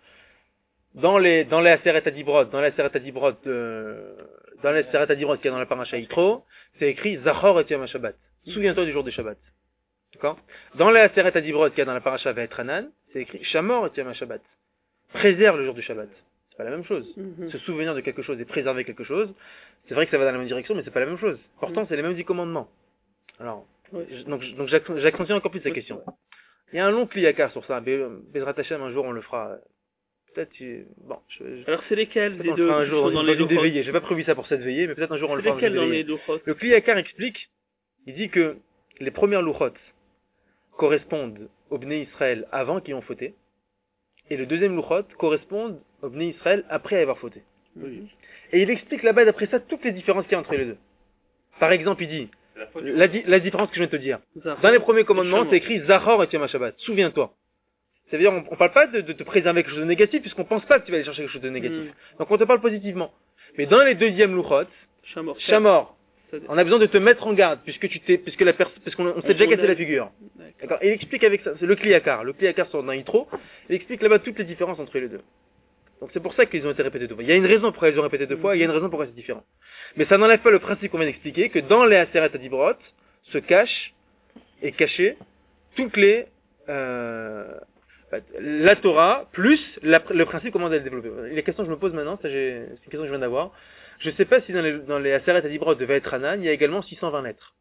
dans les, dans les Aseret Adibrot, dans les Aseret Adibrot, euh, dans les Aseret Adibrot qu'il y a dans la paracha Yitro, c'est écrit Zachor et Yom HaShabbat. Souviens-toi du jour de Shabbat. D'accord? Dans les Aseret Adibrot qu'il y a dans la paracha Vaetranan, c'est écrit Shamor et Yom HaShabbat. Préserve le jour du Shabbat. C'est pas la même chose. Mhm. Se souvenir de quelque chose et préserver quelque chose, c'est vrai que ça va dans la même direction, mais c'est pas la même chose. Pourtant, Mhm. c'est les mêmes dix commandements. Alors, Ouais. je- donc, je- donc j'accent- j'accentue encore plus la question. Il y a un long cliacard sur ça. Be- Bezrat Hashem, un jour, on le fera. Peut-être, tu- bon, je, je- Alors c'est lesquels peut-être des on le deux fera un qui jour sont dans, dans dans les une des louchot? veillées. J'ai pas prévu ça pour cette veillée, mais peut-être un jour on le C'est fera dans une lesquels des dans les veillées. louchot? Le cliacard explique, il dit que les premières louchot correspondent aux Bnei Israël avant qu'ils ont fauté, et le deuxième louchot correspond aux Bnei Israël après avoir fauté. Mhm. Et il explique là-bas, d'après ça, toutes les différences qu'il y a entre les deux. Par exemple, il dit, la, di- la différence que je viens de te dire. Zahor. Dans les premiers commandements, Shamor. c'est écrit Zachor et Yom HaShabbat. Souviens-toi. Ça veut dire, on, on parle pas de, de te préserver quelque chose de négatif, puisqu'on pense pas que tu vas aller chercher quelque chose de négatif. Mhm. Donc on te parle positivement. Mais dans les deuxièmes louchot, Shamor. Shamor, C'est-à-dire- on a besoin de te mettre en garde, puisque tu t'es, puisque la pers- parce qu'on on s'est déjà On cassé a- la figure. D'accord. D'accord? Il explique avec ça, c'est le cliacard. Le cliacard sort d'un Yitro, il explique là-bas toutes les différences entre les deux. Donc c'est pour ça qu'ils ont été répétés deux fois. Il y a une raison pourquoi ils ont répété deux fois, il y a une raison pourquoi c'est différent. Mais ça n'enlève pas le principe qu'on vient d'expliquer, que dans les Aseret Adibrot se cache et caché toutes les euh, la Torah plus la- le principe comment on doit le développer. Les questions que je me pose maintenant, ça j'ai, c'est une question que je viens d'avoir. Je sais pas si dans les, dans les Aseret Adibrot de Vaetranan, il y a également six cent vingt lettres.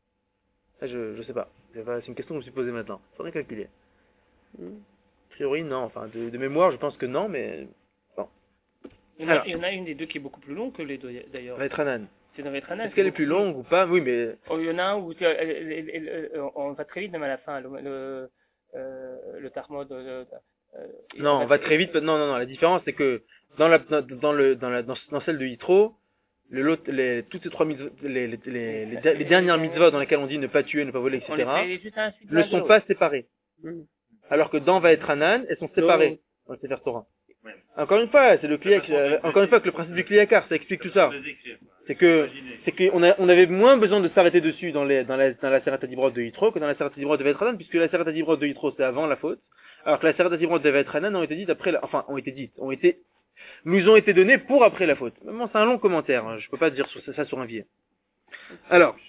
Ça, je, je sais pas. C'est pas- c'est une question que je me suis posée maintenant. Faudrait calculer. Mhm. A priori, non. Enfin, de, de mémoire, je pense que non, mais Il y, en a, Alors. il y en a une des deux qui est beaucoup plus longue que les deux d'ailleurs. Vaetranan. C'est dans Vetranan. Est-ce qu'elle est plus longue ou pas? Oui, mais Oh, il y en a un où tu- elle- elle- elle- elle- elle- on va très vite même à la fin. Le, le, euh, le Tarmod. euh, euh, non, on va très vite. Non, non, non. La différence, c'est que dans la, dans, dans le, dans la, dans, dans celle de Yitro, le lot, les, toutes ces trois mitzvot, les, les, les, les, les dernières mitzvot dans lesquelles on dit ne pas tuer, ne pas voler, et On les cetera, fait juste un suite ne l'un de sont l'autre. pas séparées. Mm. Alors que dans Vaetranan, elles sont séparées dans le Sefer Torah. Encore une fois, c'est le kliak, euh, encore une fois que le principe du kliakar, ça explique tout ça. C'est que, c'est qu'on a, on avait moins besoin de s'arrêter dessus dans les, dans la, dans la Seret Dibrot de Yitro que dans la Seret Dibrot de Vaetranan, puisque la Seret Dibrot de Yitro c'est avant la faute, alors que la Seret Dibrot de Vaetranan ont été dites après la, enfin, ont été dites, ont été, nous ont été données pour après la faute. Vraiment, c'est un long commentaire, hein, je peux pas dire sur, ça sur un billet. Alors.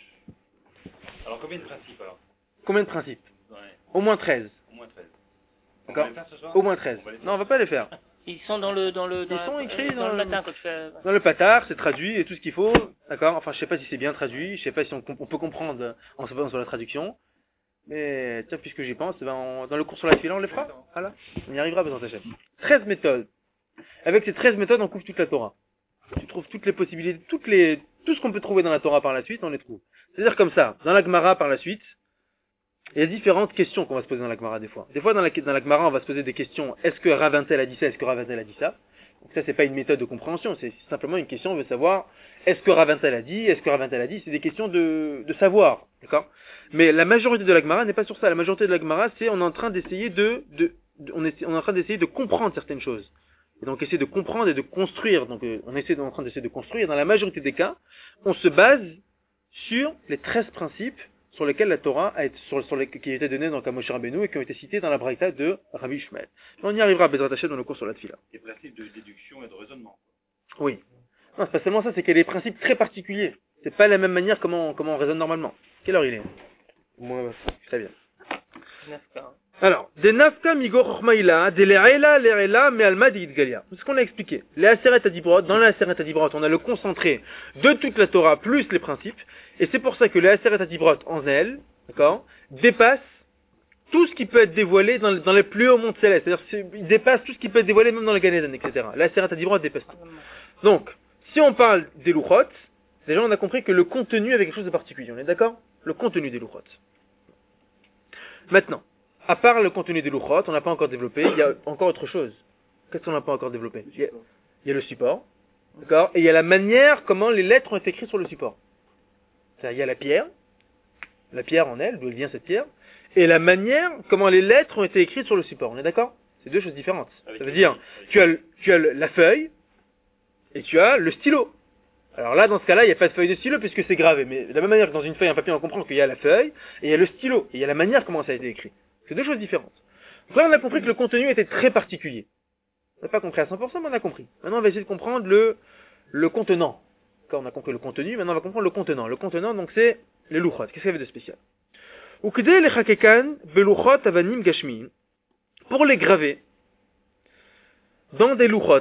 Alors, combien de principes, alors? Combien de principes? Ouais. Au moins treize. Au moins treize. D'accord? On va les faire ce soir? Au moins treize. On va les faire. Non, on va pas les faire. Ils sont dans le, dans le, dans Ils sont la- écrits dans, dans le le- latin quand tu fais. Dans le patar, c'est traduit et tout ce qu'il faut, d'accord? Enfin, je sais pas si c'est bien traduit, je sais pas si on, on peut comprendre en se basant sur la traduction, mais tiens, puisque j'y pense, ben, on- dans le cours sur la fila, on les fera. Voilà, on y arrivera, besoin d'Hachem. treize méthodes. Avec ces treize méthodes, on couvre toute la Torah. Tu trouves toutes les possibilités, toutes les, tout ce qu'on peut trouver dans la Torah par la suite, on les trouve. C'est-à-dire comme ça, dans la Gemara par la suite, il y a différentes questions qu'on va se poser dans la Gemara des fois. Des fois, dans la, dans la Gemara, on va se poser des questions, est-ce que Ravintel a dit ça, est-ce que Ravintel a dit ça? Donc ça, c'est pas une méthode de compréhension, c'est simplement une question, on veut savoir, est-ce que Ravintel a dit, est-ce que Ravintel a dit, c'est des questions de, de savoir, d'accord? Mais la majorité de la Gemara n'est pas sur ça, la majorité de la Gemara, c'est, on est en train d'essayer de, de, de- on, est, on est en train d'essayer de comprendre certaines choses. Et donc, essayer de comprendre et de construire, donc, euh, on essaie, on est en train d'essayer de construire, dans la majorité des cas, on se base sur les treize principes sur lesquels la Torah a été, sur, sur les, qui ont été donnés dans à Moshe Rabbeinu et qui ont été cités dans la Braïta de Rabbi Ishmael. On y arrivera à Bezrat Hashem dans le cours sur la Tfila. Des principes de déduction et de raisonnement. Oui. Non, c'est pas seulement ça, c'est qu'il y a des principes très particuliers. C'est pas la même manière comment, comment on raisonne normalement. Quelle heure il est? Moi, très bien. Nafka. Alors, des nafka migo chochmaïla, des le'ela, le'ela, me alma de Yidgalia. C'est ce qu'on a expliqué. Les Aseret Adibrot, dans les Aseret Adibrot, on a le concentré de toute la Torah plus les principes, et c'est pour ça que les Aseret Adibrot en elles, d'accord, dépassent tout ce qui peut être dévoilé dans, dans les plus hauts mondes célestes. C'est-à-dire, c'est- ils dépassent tout ce qui peut être dévoilé même dans le Gan Eden, et cetera. Les Aseret Adibrot dépassent tout. Donc, si on parle des Luchot, déjà on a compris que le contenu avait quelque chose de particulier. On est d'accord? Le contenu des Luchot. Maintenant, à part le contenu des Luchot, on n'a pas encore développé, il y a encore autre chose. Qu'est-ce qu'on n'a pas encore développé? Il y a, il y a le support, d'accord? Et il y a la manière comment les lettres ont été écrites sur le support. C'est-à-dire, il y a la pierre, la pierre en elle, d'où elle vient cette pierre, et la manière comment les lettres ont été écrites sur le support. On est d'accord? C'est deux choses différentes. Ça veut dire, tu as, le- tu as le- la feuille, et tu as le stylo. Alors là, dans ce cas-là, il n'y a pas de feuille de stylo puisque c'est gravé. Mais de la même manière que dans une feuille, un papier, on comprend qu'il y a la feuille et il y a le stylo. Et il y a la manière comment ça a été écrit. C'est deux choses différentes. Donc là, on a compris que le contenu était très particulier. On n'a pas compris à cent pour cent, mais on a compris. Maintenant, on va essayer de comprendre le, le contenant. Quand on a compris le contenu, maintenant on va comprendre le contenant. Le contenant, donc, c'est les luchot. Qu'est-ce qu'il y avait de spécial? Ukdei lechakekan beluchot avanim gashmiim. Pour les graver dans des luchot.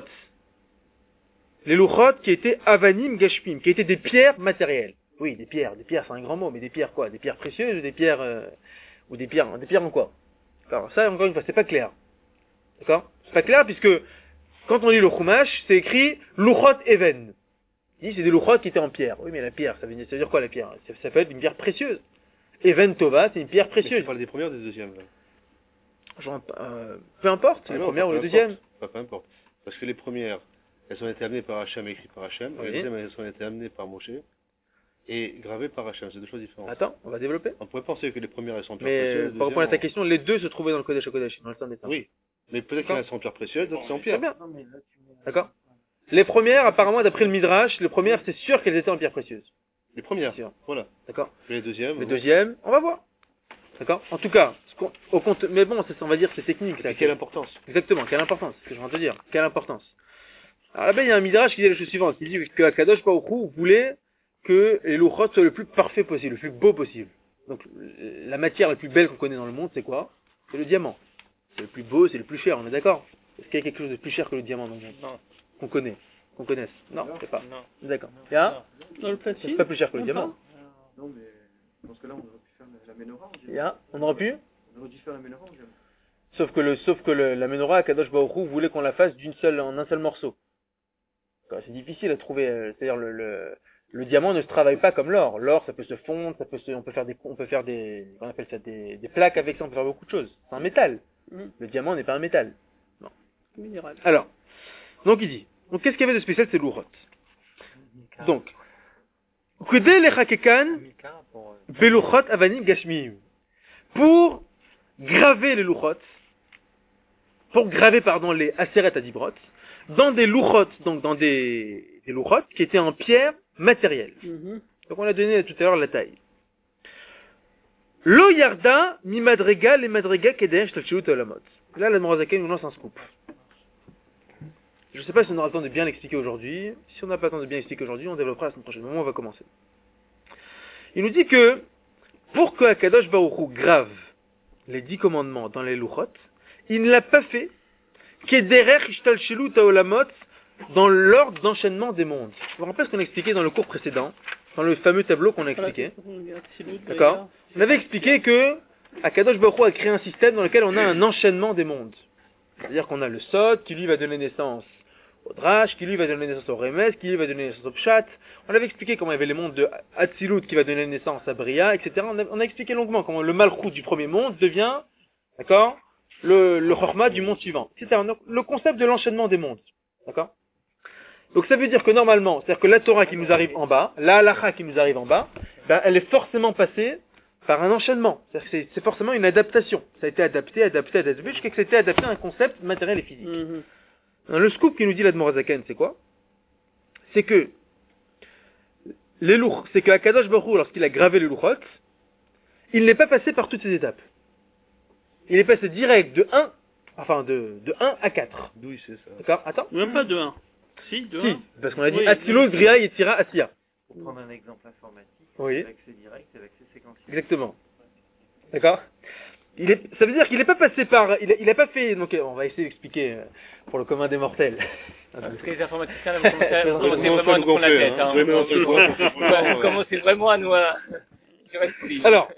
Les luchot qui étaient avanim gashmim, qui étaient des pierres matérielles. Oui, des pierres, des pierres c'est un grand mot, mais des pierres quoi? Des pierres précieuses ou des pierres, euh, ou des pierres, des pierres en quoi? Alors ça, encore une fois, c'est pas clair. D'accord? C'est pas clair puisque, quand on lit le chumash, c'est écrit luchot even. Il dit c'est des luchot qui étaient en pierre. Oui, mais la pierre, ça veut dire, ça veut dire quoi la pierre? Ça, ça peut être une pierre précieuse. Even tova, c'est une pierre Mais précieuse. tu parles des premières ou des deuxièmes là? Genre, euh, peu importe, Ah les non, premières pas ou les peu deuxièmes. importe. Pas peu importe. Parce que les premières, elles ont été amenées par Hachem, écrites par Hachem. Oui. Et les deuxièmes, elles ont été amenées par Moshe et gravées par Hachem. C'est deux choses différentes. Attends, on va développer. On pourrait penser que les premières, elles sont en pierre Mais précieuse. pour répondre à ta deuxièmes, question, les deux se trouvaient dans le Kodesh Kodesh, dans le temps des temps. Oui. Mais peut-être qu'elles sont en pierre précieuse, d'autres c'est en Très pierre. bien. D'accord? Les premières, apparemment, d'après le Midrash, les premières, c'est sûr qu'elles étaient en pierre précieuse. Les premières. C'est sûr. Voilà. D'accord? Et les deuxièmes. Les bon. deuxièmes, on va voir. D'accord? En tout cas, ce qu'on- au compte, mais bon, c'est- on va dire que c'est technique. ça. Et quelle importance? Exactement, quelle importance, c'est ce que je viens de te dire. Quelle importance. Alors là-bas, il y a un Midrash qui dit la chose suivante. Il dit que Akadosh Baruch Hu voulait que les Luchot soient le plus parfait possible, le plus beau possible. Donc, la matière la plus belle qu'on connaît dans le monde, c'est quoi? C'est le diamant. C'est le plus beau, c'est le plus cher, on est d'accord? Est-ce qu'il y a quelque chose de plus cher que le diamant dans le monde? Non. Qu'on connaît? Qu'on connaisse? Non, c'est pas. Non. D'accord. Il y a? Dans le C'est platine? pas plus cher que le Même diamant. Non, mais je pense que là, on aurait pu faire la, la menorah, on Il dirait. y a? On aurait pu? On aurait dû faire la menorah, on dirait. Sauf que le, sauf que le, la menorah, Kadosh Baruch Hu voulait qu'on la fasse d'une seule, en un seul morceau. Quoi, c'est difficile à trouver, euh, c'est-à-dire le, le, Le diamant ne se travaille pas comme l'or. L'or, ça peut se fondre, ça peut se, on peut faire des, on peut faire des, on appelle ça des, des plaques avec ça, on peut faire beaucoup de choses. C'est un métal. Mm. Le diamant n'est pas un métal. Minéral. Alors, donc il dit, donc qu'est-ce qu'il y avait de spécial, c'est l'ourot. Donc, Kudé le chakekan, veluchot avanim gashmiyim. Pour graver les louchot, pour graver, pardon, les aseret adibrot, dans des louchot, donc dans des, des louchot qui étaient en pierre matérielle. Mhm. Donc on a donné tout à l'heure la taille. Lo yarda mi madrega le madrega kedesh talchut olamot. Là, la Morazaken nous lance un scoop. Je ne sais pas si on aura le temps de bien l'expliquer aujourd'hui. Si on n'a pas le temps de bien l'expliquer aujourd'hui, on développera la semaine prochaine. Au moment où on va commencer. Il nous dit que pour que Akadosh Baruch Hu grave les dix commandements dans les louchot, il ne l'a pas fait qu'ederech ishtalshelu taolamot dans l'ordre d'enchaînement des mondes. Vous vous rappelez ce qu'on a expliqué dans le cours précédent, dans le fameux tableau qu'on a expliqué. D'accord. On avait expliqué que Akadosh Baruch Hu a créé un système dans lequel on a un enchaînement des mondes. C'est-à-dire qu'on a le Sod qui lui va donner naissance au Drash, qui lui va donner naissance au Remes, qui lui va donner naissance au Pshat. On avait expliqué comment il y avait les mondes de Hatzilut qui va donner naissance à Bria, et cetera. On a, on a expliqué longuement comment le Malchut du premier monde devient, d'accord, le, le Chorma du monde suivant, et cetera. Donc, le concept de l'enchaînement des mondes, d'accord. Donc ça veut dire que normalement, c'est-à-dire que la Torah qui nous arrive en bas, la Halacha qui nous arrive en bas, ben, elle est forcément passée par un enchaînement. C'est-à-dire que c'est, c'est forcément une adaptation. Ça a été adapté, adapté, adapté, jusqu'à ce que c'était adapté à un concept matériel et physique. Mhm. Alors, le scoop qui nous dit l'Admorazaken, c'est quoi? C'est que les lourds, c'est que Akadosh Baruch Hu, lorsqu'il a gravé les louchot, il n'est pas passé par toutes ces étapes. Il est passé direct de un, enfin de, de un à quatre. D'où il sait ça? D'accord? Attends. Même pas de un. Si, de Si, un. parce qu'on a dit Oui, Atzilos, oui. Bria, Yetzira, Asiya. Pour prendre un exemple informatique, Oui. avec ses directs, avec ses séquences. Exactement. D'accord? Il est, ça veut dire qu'il n'est pas passé par, il a, il a pas fait, donc on va essayer d'expliquer euh, pour le commun des mortels. Parce que les informaticiens, là, vous commencez à- vous commencez Vous vraiment à nous prendre la gonfler, tête. hein. Hein. Jamais on se le voit. Ouais, Vous commencez vraiment à nous... à- Je reste poli. Alors,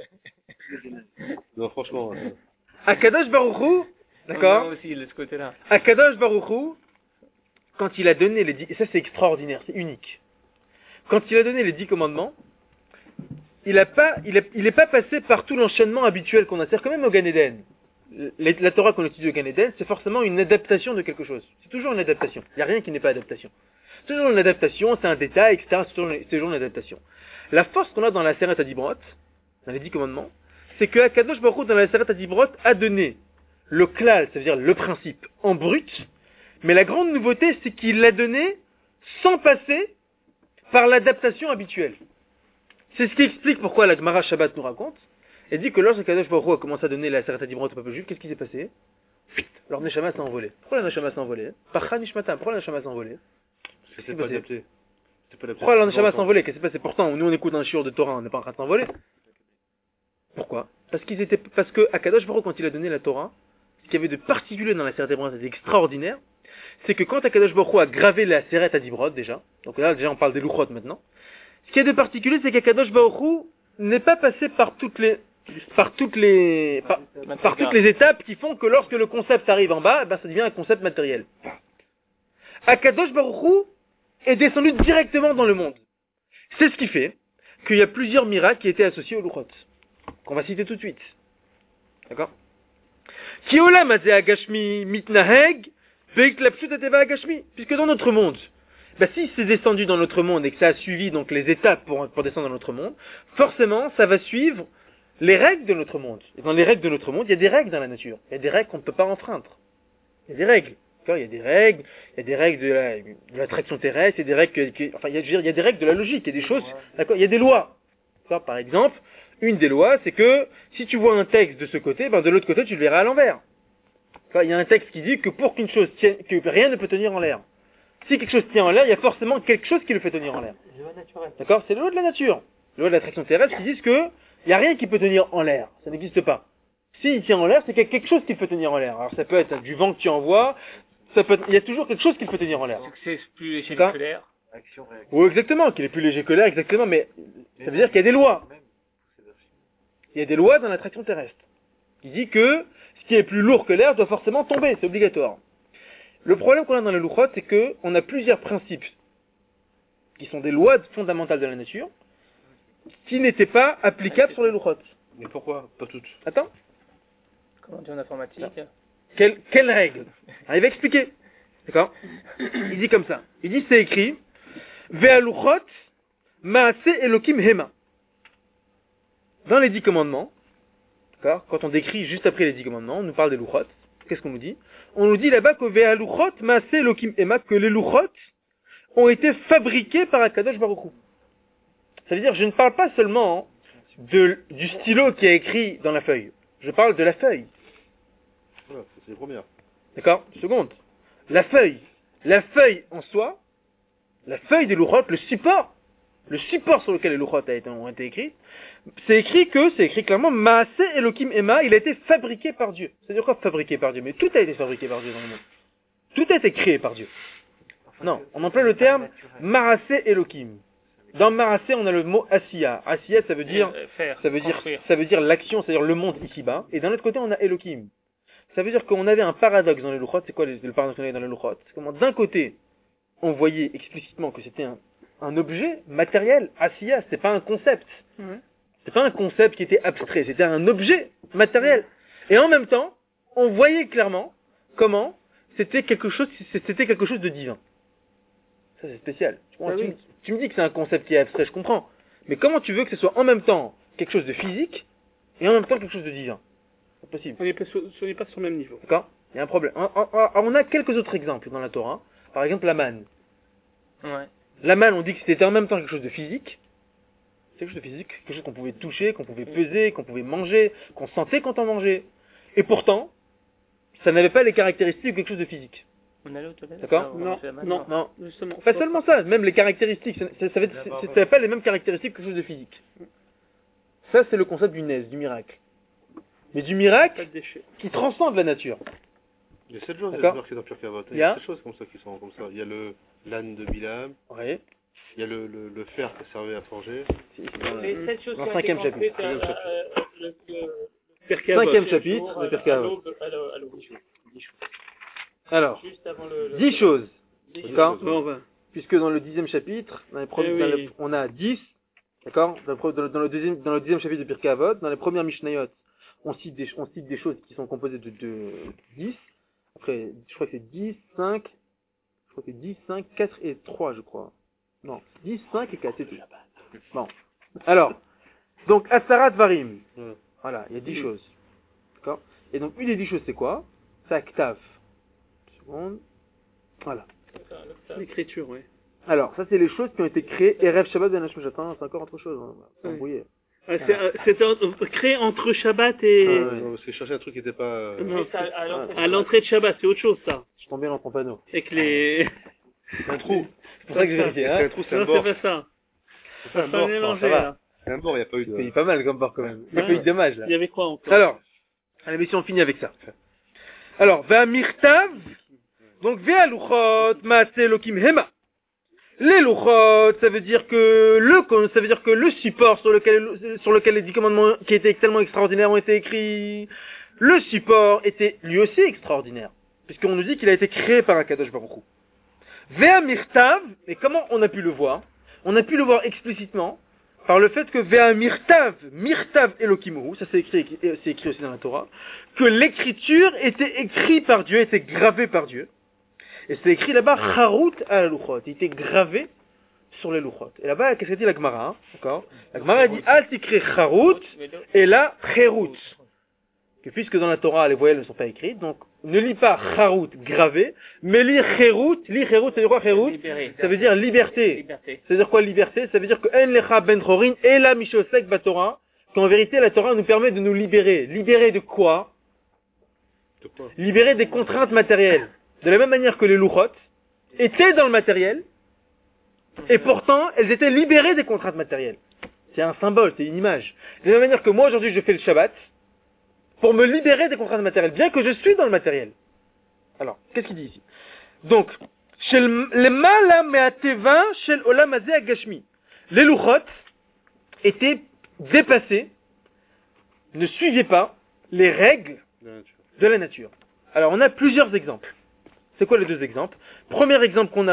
Non, franchement. euh, Akadosh Baruch Hu, d'accord? Moi aussi, de ce côté-là. Akadosh Baruch Hu, quand il a donné les dix, et ça c'est extraordinaire, c'est unique. Quand il a donné les dix commandements, il a pas, il est, il est pas passé par tout l'enchaînement habituel qu'on a. C'est-à-dire quand même au Gan Eden, la, la Torah qu'on étudie au Gan Eden, c'est forcément une adaptation de quelque chose. C'est toujours une adaptation. Il n'y a rien qui n'est pas adaptation. C'est toujours une adaptation, c'est un détail, et cetera. C'est toujours, c'est toujours une adaptation. La force qu'on a dans la Seret Adibrot, dans les dix commandements, c'est que Akadosh Baruch Hu, dans la Seret Adibrot, a donné le klal, c'est-à-dire le principe, en brut, mais la grande nouveauté, c'est qu'il l'a donné sans passer par l'adaptation habituelle. C'est ce qui explique pourquoi la Gemara Shabbat nous raconte, et dit que lorsque Kadosh Baruch Hu a commencé à donner la Seret Adibrot au peuple juif, qu'est-ce qui s'est passé? Leur Neshama s'est envolé. Pourquoi la Neshama s'est envolée? Par Nishmatam, pourquoi la Neshama s'est envolée? parce que c'est pas adapté. C'est pas adapté. Pourquoi leur Neshama s'est envolée? Qu'est-ce qui s'est passé? Pourtant, nous on écoute un shiur de Torah, on n'est pas en train de s'envoler. Pourquoi? Parce qu'ils étaient, parce que Akadosh Baruch Hu, quand il a donné la Torah, ce qu'il y avait de particulier dans la Seret Adibrot, c'était extraordinaire, c'est que quand Akadosh Baruch Hu a gravé la Seret Adibrot déjà, donc là déjà on parle des Luchot maintenant, ce qui est de particulier, c'est qu'Akadosh Baruch Hu n'est pas passé par toutes les, par toutes les, par, par toutes les étapes qui font que lorsque le concept arrive en bas, ben ça devient un concept matériel. Akadosh Baruch Hu est descendu directement dans le monde. C'est ce qui fait qu'il y a plusieurs miracles qui étaient associés aux Luchot, qu'on va citer tout de suite. D'accord? Ki olam hazeh hagashmi mitnaheg ve'itlapshut hateva hagashmi. Puisque dans notre monde, bah si c'est descendu dans notre monde et que ça a suivi donc les étapes pour, pour descendre dans notre monde, forcément ça va suivre les règles de notre monde. Et dans les règles de notre monde, il y a des règles dans la nature. Il y a des règles qu'on ne peut pas enfreindre. Il y a des règles. D'accord? Il y a des règles, il y a des règles de, la, de l'attraction terrestre, il y a des règles, que, que, enfin il y, a, je veux dire, il y a des règles de la logique, il y a des choses, d'accord? Il y a des lois. D'accord? Par exemple, une des lois, c'est que si tu vois un texte de ce côté, ben de l'autre côté tu le verras à l'envers. D'accord? Il y a un texte qui dit que pour qu'une chose tienne, que rien ne peut tenir en l'air. Si quelque chose tient en l'air, il y a forcément quelque chose qui le fait tenir en l'air. D'accord? C'est le loi de la nature. Le loi de l'attraction terrestre qui disent que il n'y a rien qui peut tenir en l'air. Ça n'existe pas. S'il tient en l'air, c'est qu'il y a quelque chose qui le fait tenir en l'air. Alors ça peut être du vent que tu envoies, ça peut être, il y a toujours quelque chose qui le fait tenir en l'air. Donc c'est plus léger D'accord? que l'air. Action, réaction. Oui, exactement, qu'il est plus léger que l'air, exactement, mais ça veut dire qu'il y a des lois. Même, c'est la- Il y a des lois dans l'attraction terrestre. Qui dit que ce qui est plus lourd que l'air doit forcément tomber, c'est obligatoire. Le problème qu'on a dans les louchot, c'est que on a plusieurs principes qui sont des lois fondamentales de la nature, qui n'étaient pas applicables sur les Luchot. Mais pourquoi pas toutes? Attends, Comment on dit en informatique? quelle, quelle règle? Alors, il va expliquer. D'accord? Il dit comme ça. Il dit, c'est écrit, Ve'aluchot ma'ase Elokim hema. Dans les dix commandements, d'accord? Quand on décrit juste après les dix commandements, on nous parle des Luchot. Qu'est-ce qu'on nous dit? On nous dit là-bas que Ve'aluchot ma'ase Elokim hema, que les Luchot ont été fabriqués par Akadosh Baruch Hu. Ça veut dire, je ne parle pas seulement de, du stylo qui est écrit dans la feuille. Je parle de la feuille. Voilà, c'est les premières. D'accord? Seconde. La feuille. La feuille en soi, la feuille des Luchot, le support, le support sur lequel les Luchot a été, ont été écrits, c'est écrit que, c'est écrit clairement, Maaseh Elokim Ema, il a été fabriqué par Dieu. C'est-à-dire quoi fabriqué par Dieu? Mais tout a été fabriqué par Dieu dans le monde. Tout a été créé par Dieu. Non, on emploie le terme Maaseh Elokim. Dans Maaseh, on a le mot Asiya. Asiya, ça veut dire, Euh, faire, ça veut dire, construire. ça veut dire l'action, c'est-à-dire le monde ici-bas. Et d'un autre côté, on a Elokim. Ça veut dire qu'on avait un paradoxe dans les Luchot. C'est quoi le, le paradoxe qu'on avait dans les Luchot? C'est comment, d'un côté, on voyait explicitement que c'était un, un objet matériel. Asiya, c'est pas un concept. Mhm. C'est pas un concept qui était abstrait. C'était un objet matériel. Et en même temps, on voyait clairement comment c'était quelque chose, c'était quelque chose de divin. Ça, c'est spécial. Tu, vois, Ah tu, oui. me- tu me dis que c'est un concept qui est abstrait, je comprends. Mais comment tu veux que ce soit en même temps quelque chose de physique et en même temps quelque chose de divin? C'est pas possible. On n'est pas, sur- on n'est pas sur le même niveau. D'accord? Il y a un problème. On, on- on- on a quelques autres exemples dans la Torah. Par exemple, la manne. Ouais. La manne, on dit que c'était en même temps quelque chose de physique. C'est quelque chose de physique, quelque chose qu'on pouvait toucher, qu'on pouvait peser, qu'on pouvait manger, qu'on sentait quand on mangeait. Et pourtant, ça n'avait pas les caractéristiques de quelque chose de physique. On allait aux toilettes? D'accord? on Non, fait la main, non. Non. Justement. Pas seulement ça, même les caractéristiques. Ça ça- ça avait- ça- ça n'avait pas les mêmes caractéristiques que quelque chose de physique. Ça, c'est le concept du Nez, du miracle. Mais du Pas miracle de déchets. qui transcende la nature. Il y a sept choses D'accord. marquées dans Pirkei Avot. Il Il y y a a sept choses comme ça qui sont comme ça. Il y a le l'âne de Bilam, Oui. il y a le, le, le fer qui servait à forger. Les sept choses Dans qui le ont été cinquième construites, chapitre. euh, euh, le- le- Pirkei Avot. Cinquième le chapitre jour, de à- Pirkei à Avot. l'aube, à l'aube, à l'aube, dix jours. Dix jours. Alors, Juste avant le... le- dix choses. dix choses. D'accord? Bon, ben. Puisque dans le dixième chapitre, dans les premiers- Eh dans oui. le- on a dix, d'accord? Dans, le pre- dans le- dans le deuxième, dans le dixième chapitre de Pirkei Avot, dans les premières Mishnayot, on cite des, on cite des choses qui sont composées de, de dix. Après, je crois que c'est dix, cinq, je crois que c'est dix, cinq, quatre et trois, je crois. Non, dix, cinq et quatre, c'est tout. Bon. Alors, donc, Asarat Varim. Ouais. Voilà, il y a dix choses. D'accord? Et donc, une des dix choses, c'est quoi? C'est Aktav. Une seconde. Voilà. L'écriture, oui. Alors, ça, c'est les choses qui ont été créées. Erev Shabbat Ben Hashemot. Attends, c'est encore autre chose. Hein. C'est Oui. embrouillé. C'était en- créé entre Shabbat et... Ah, ouais. Non, parce que je cherchais un truc qui n'était pas. euh, Non, Et ça, à l'entrée à l'entrée de Shabbat, c'est autre chose, ça. Je tombe bien dans ton panneau. Avec les... C'est un trou. C'est pour ça que j'ai vérifié. C'est Hein. un trou, c'est un Non, bord. c'est pas ça. C'est un Ça bord. mélangé, ça va. là. C'est un bord, il n'y a pas eu Il de. paye pas mal comme bord quand même. Il Ouais. a pas eu de dommage là. Il y avait quoi encore? Alors, allez, mais si on finit avec ça. Alors, Ve'amirtav, donc Ve'aluchot, Maaseh Elokim Hema. Les luchot, ça veut dire que le, ça veut dire que le support sur lequel, sur lequel les dix commandements qui étaient tellement extraordinaires ont été écrits, le support était lui aussi extraordinaire. Puisqu'on nous dit qu'il a été créé par un Kadosh Baruch Hu. Ve'amirtav, et comment on a pu le voir? On a pu le voir explicitement par le fait que Ve'amirtav, Mirtav Elokimuhu, ça c'est écrit, c'est écrit aussi dans la Torah, que l'écriture était écrite par Dieu, était gravée par Dieu. Et c'est écrit là-bas, Charut à la Luchot. Il était gravé sur les Luchot. Et là-bas, qu'est-ce que dit la Gemara, hein, d'accord? La Gemara dit, Al tikri Charut, et là, Cherut. Que puisque dans la Torah, les voyelles ne sont pas écrites, donc, ne lis pas Charut, gravé, mais lis Cherut. Lis Cherut, ça veut dire quoi, Cherut? Libéré. Ça veut dire liberté. Liberté. Ça veut dire quoi, liberté? Ça veut dire que En lecha ben chorin, et la mishosek batorah, qu'en vérité, la Torah nous permet de nous libérer. Libérer de quoi? De quoi? Libérer des contraintes matérielles. De la même manière que les louchot étaient dans le matériel, et pourtant, elles étaient libérées des contraintes matérielles. C'est un symbole, c'est une image. De la même manière que moi, aujourd'hui, je fais le Shabbat, pour me libérer des contraintes matérielles, bien que je suis dans le matériel. Alors, qu'est-ce qu'il dit ici? Donc, chez le mala me'ateva shel olam hazeh agashmi. Les louchot étaient dépassés, ne suivaient pas les règles De la nature. de la nature. Alors, on a plusieurs exemples. C'est quoi les deux exemples? Premier exemple qu'on a,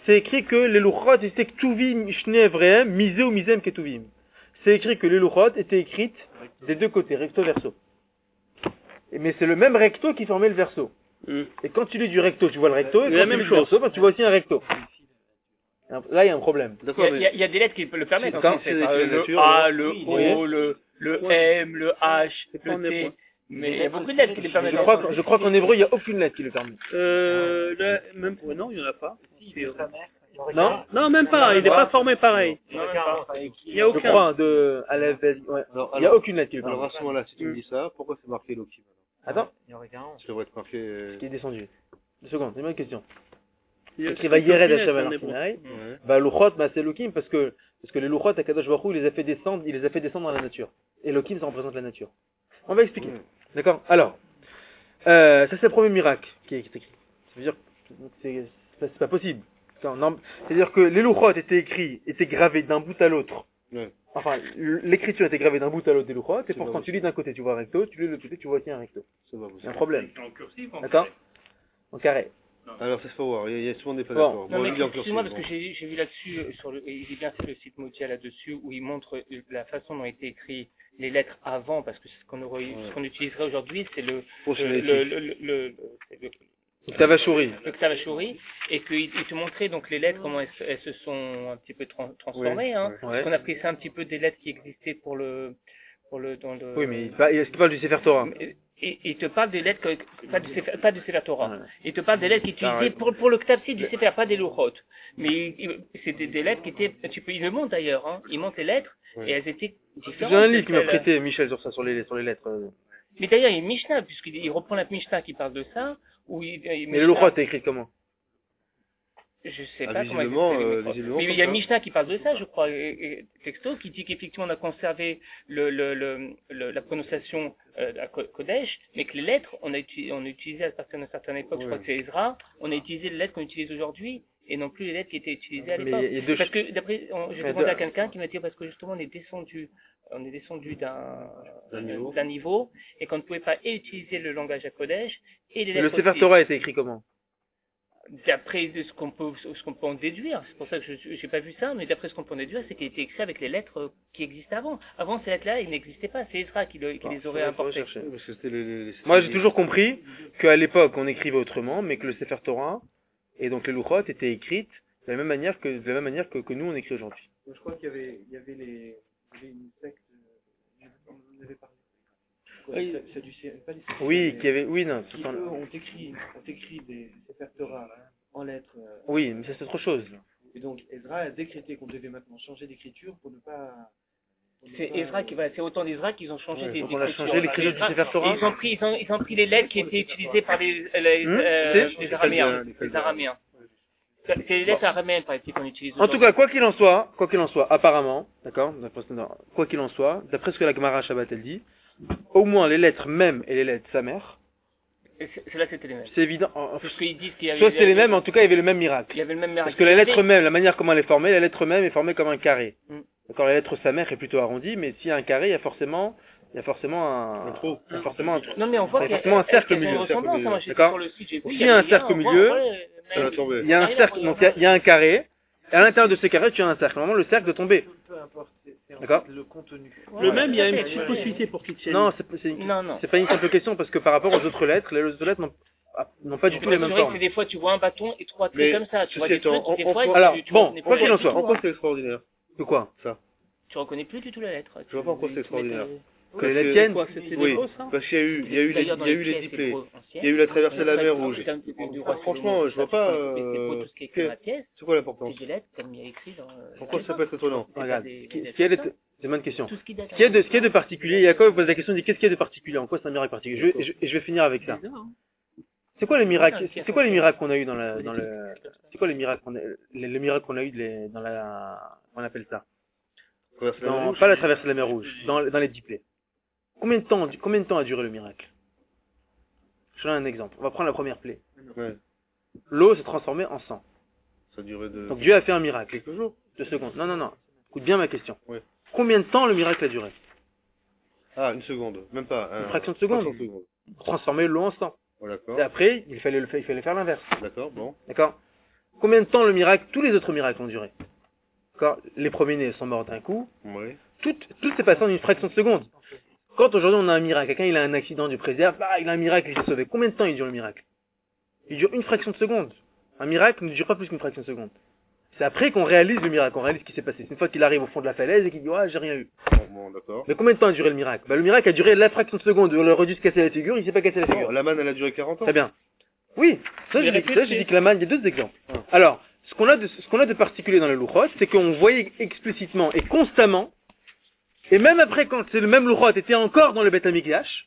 c'est écrit que les luchot étaient ktuvim shne evrehem, misé ou misem ketuvim. C'est écrit que les luchot étaient écrites des deux côtés, recto verso. Et- Mais c'est le même recto qui formait le verso. Mm. Et quand tu lis du recto, tu vois le recto, et C'est quand la tu même lis du chose. verso, ben, tu vois aussi un recto. Là, il y a un problème. Il y, D'accord, a, mais il y a- il y a des lettres qui le permettent. D'accord. en fait, C'est c'est, avec euh, la le nature, A, ouais. le Oui. O, le, le M, le H, pas un le T. hébreu. Mais il y a beaucoup de lettres qui les permettent. Je crois, que- je crois qu'en hébreu, il n'y a aucune lettre qui le permet. Euh, là, même, ouais, non, il n'y en a pas. C'est- Non? Non, même pas, il n'est pas formé pareil. Il n'y a Je aucun. crois, hein, de, à la, ouais. Alors, Il n'y a alors, aucune lettre qui le alors permet. à ce moment-là, si tu me Mm. dis ça, pourquoi c'est marqué Elohim alors Attends, Il y aurait quarante. Ça devrait être marqué. euh, qui est descendu. Deux secondes, c'est une bonne question. Il y a Écrit va Yered aucune Hashem lettre en al hébreu. Sinai. Ouais. Bah, Luchot, bah, c'est Elohim parce que, parce que les Luchot, à Kadosh Baruch Hu, il les a fait descendre, il les a fait descendre dans la nature. Elohim, ça représente la nature. On va expliquer. Ouais. D'accord? Alors, euh, ça c'est le premier miracle qui est, qui est écrit. Ça veut dire que c'est, c'est pas, c'est pas possible. Non, non, c'est-à-dire que les Luchot étaient écrits, étaient gravés d'un bout à l'autre. Ouais. Enfin, l'écriture était gravée d'un bout à l'autre des Luchot, et C'est pourtant pas tu possible. lis d'un côté, tu vois un recto, tu lis de l'autre côté, tu vois qu'il y a un recto. C'est pas Il y a un possible. problème. En cursif, en D'accord? carré. En carré. Alors, ça se fait voir. Il y a, il y a souvent des pas Bon. d'accord. Non, Bon, mais je lis en excuse-moi, cursive, parce que j'ai, j'ai vu là-dessus, euh, sur le, et j'ai bien fait le site Motia là-dessus, où il montre euh, la façon dont étaient écrites les lettres avant, parce que ce qu'on aurait, Ouais. ce qu'on utiliserait aujourd'hui, c'est le, bon. le, le, le, le, le, le, Tavashuri. le Ktavashuri, et qu'il il te montrait donc les lettres, comment elles, se- elles se sont un petit peu tran- transformées, hein. ouais. Ouais. On a pris ça un petit peu des lettres qui existaient pour le, pour le, dans le. Oui, mais il pa- est-ce qu'il parle du Sefer Torah? Et, et il te parle des lettres, que, pas du Sefer, pas du Sefer Torah. Ouais. Il te parle des lettres utilisées Ah, ouais. pour, pour le Ktavsi du Sefer, pas des Luchot. Mais il- il- c'est des, des lettres qui étaient, tu peux, il le montre d'ailleurs, hein. Il montre les lettres, Ouais. et elles étaient différentes. J'ai un livre qui m'a Elles- prêté, Michel, sur ça, sur les, sur les lettres. euh. Mais d'ailleurs, il y a une Mishnah, puisqu'il il reprend la Mishnah qui parle de ça, où il, il- Mais le Mishnah- Luchot est écrit comment? Je sais Ah, pas comment visiblement, il euh, visiblement, Mais il comme y a ça. Mishnah qui parle de ça, je crois, et- et- texto, qui dit qu'effectivement on a conservé le, le, le, le- la prononciation euh, à Ko- Kodesh, mais que les lettres, on a, utilisé, on a utilisé à partir d'une certaine époque, je Ouais. crois que c'est Ezra, on a utilisé les lettres qu'on utilise aujourd'hui, et non plus les lettres qui étaient utilisées à Mais l'époque. il y a deux Parce que d'après, on- j'ai Mais demandé de- à quelqu'un qui m'a dit parce que justement on est descendu, on est descendu d'un D'un niveau. d'un niveau, et qu'on ne pouvait pas et utiliser le langage à Kodesh et les Mais le lettres Sefer aussi. Torah était écrit comment? D'après de ce qu'on peut, ce qu'on peut en déduire, c'est pour ça que je n'ai pas vu ça, mais d'après ce qu'on peut en déduire, c'est qu'il était écrit avec les lettres qui existaient avant. Avant, ces lettres-là, ils n'existaient pas, c'est Ezra qui, le- qui les aurait apportées. chercher. Ouais, parce que c'était les- les- les- Moi, j'ai toujours compris qu'à l'époque, on écrivait autrement, mais que le Sefer Torah et donc les Luchot étaient écrites de la même manière que, de la même manière que, que nous, on écrit aujourd'hui. Je crois qu'il y avait, il y avait les, il y avait une secte, euh, on en avait parlé. Quoi, Oui. c'est- c'est du, c'est pas du Oui, mais qui avait, oui, non, qui, tout en- eux, ont écrit, ont écrit des Sefer Torah en lettres. euh, oui, mais ça c'est autre chose. Et donc Ezra a décrété qu'on devait maintenant changer d'écriture pour ne pas. pour ne C'est pas, Ezra qui euh, va, c'est autant d'Ezra qu'ils ont changé Ouais, des donc on a écritures. changé l'écriture du Ezra- Sefer Torah. et Ils ont pris, ils ont, ils ont pris les lettres qui étaient utilisées par les, les, Hmm, euh, c'est- les les Araméens. Chaldéens, les Les Chaldéens. Araméens. C'est c'est les lettres araméennes, par exemple, qu'on utilise En tout cas, quoi qu'il en soit, quoi qu'il en soit, apparemment, d'accord, d'après ce- non, quoi qu'il en soit, d'après ce que la Gemara Shabbat elle dit, au moins les lettres même et les lettres sa mère, Et c'est- Ceux-là, c'était les mêmes. c'est évident. en- en- Parce qu'ils disent qu'il y avait. Soit c'est les mêmes, en tout cas, il y avait le même miracle. Il y avait le même miracle. Parce que la lettre même, la manière comment elle est formée, la lettre même est formée comme un carré. Mm. D'accord, la lettre sa mère est plutôt arrondie, mais s'il y a un carré, il y a forcément, il y a forcément un, Un trou. il y a forcément un trou. Non, mais on voit Il y a qu'il y a forcément un cercle au qu'il y a une milieu, cercle au ressemblance, milieu. hein. Moi, j'étais D'accord. sur le site, j'ai vu, S'il y a un des cercle au liens, on milieu, voit, ouais, Ça va même- tomber. Il y a un cercle, donc il y a- il y a un carré, et à l'intérieur de ce carré, tu as un cercle. Normalement, le cercle doit tomber. Peu importe, c'est c'est en D'accord. fait le contenu. Le Ouais, même, il y a tout une à fait, petite ouais. possibilité pour qu'il tienne. Non, c'est pas- c'est Non, non. c'est pas une simple question, parce que par rapport aux autres lettres, les autres lettres n'ont ah, n'ont pas du tout les mêmes C'est vrai que formes. c'est des fois, tu vois un bâton et trois traits Mais comme ça. Tu vois ceci des trucs, étant, des en- fois, en- tu- alors, tu bon, reconnais quoi pas qu'il en du soit, tout, En quoi hein. c'est extraordinaire De quoi? Tu reconnais plus du tout la lettre. Je vois pas en quoi c'est extraordinaire. Que les Parce lettres tiennent? Quoi, c'était Oui, des fausses, hein parce qu'il y a eu, il y a eu les, D'ailleurs, il dans y a eu les pièces, dix c'est plaies. trop ancien. Il y a eu la traversée de la mer Rouge. C'est un petit peu du roi Franchement, Salomon, je vois ça, pas, c'est pas- c'est euh, pas tout ce qui est écrit dans la pièce. C'est quoi l'importance? C'est des lettres comme il y a écrit dans. euh, Pourquoi à ça peut être étonnant? l'époque. Regarde, C'est ce pas qui des- ce qui est des- de- c'est une bonne question. Tout ce qui date. Ce qui est de, ce qui est de particulier, Jacob pose la question, il dit qu'est-ce qu'il y a de particulier? En quoi c'est un miracle particulier? Je vais, et je, et je vais finir avec ça. Bizarre, hein. C'est quoi les miracles, c'est quoi les miracles qu'on a eu dans la, dans le, c'est quoi les miracles qu'on a, les, les miracles qu'on a eu de les- dans la, on appelle ça? Traverser la mer Dans, Rouge. pas la traversée de la mer Rouge, dans, dans les dix plaies. Combien de temps, combien de temps a duré le miracle? Je donne un exemple. On va prendre la première plaie. Ouais, L'eau s'est transformée en sang. ça durait de Donc Dieu a fait un miracle. quelques jours. Deux secondes. Non, non, non. Écoute bien ma question. Ouais. Combien de temps le miracle a duré? Ah, une seconde, même pas. un- Une fraction de seconde. fraction de seconde. Pour transformer l'eau en sang. Oh, d'accord, Et après, il fallait le faire, il fallait faire l'inverse. d'accord, bon. D'accord? combien de temps le miracle, tous les autres miracles ont duré? D'accord? Les premiers-nés sont morts d'un coup. Oui. Tout, tout s'est passé en une fraction de seconde. Quand aujourd'hui on a un miracle, quelqu'un il a un accident du préserve, bah, il a un miracle, il s'est sauvé. Combien de temps il dure le miracle? Il dure une fraction de seconde. Un miracle ne dure pas plus qu'une fraction de seconde. C'est après qu'on réalise le miracle, qu'on réalise ce qui s'est passé. C'est une fois qu'il arrive au fond de la falaise et qu'il dit, ouais, j'ai rien eu. Bon, bon, d'accord. Mais combien de temps a duré le miracle? Bah, le miracle a duré la fraction de seconde. On aurait dû se casser la figure, il s'est pas cassé la Bon, figure. la manne, elle a duré quarante ans. Très bien. Oui, ça, Mais je dis, répétez. ça, je dis que la manne, il y a deux exemples. Ah. Alors, ce qu'on a de, ce qu'on a de particulier dans le Luchot, c'est qu'on voyait explicitement et constamment, et même après quand c'est le même Luchot était encore dans le Beth Amikdash,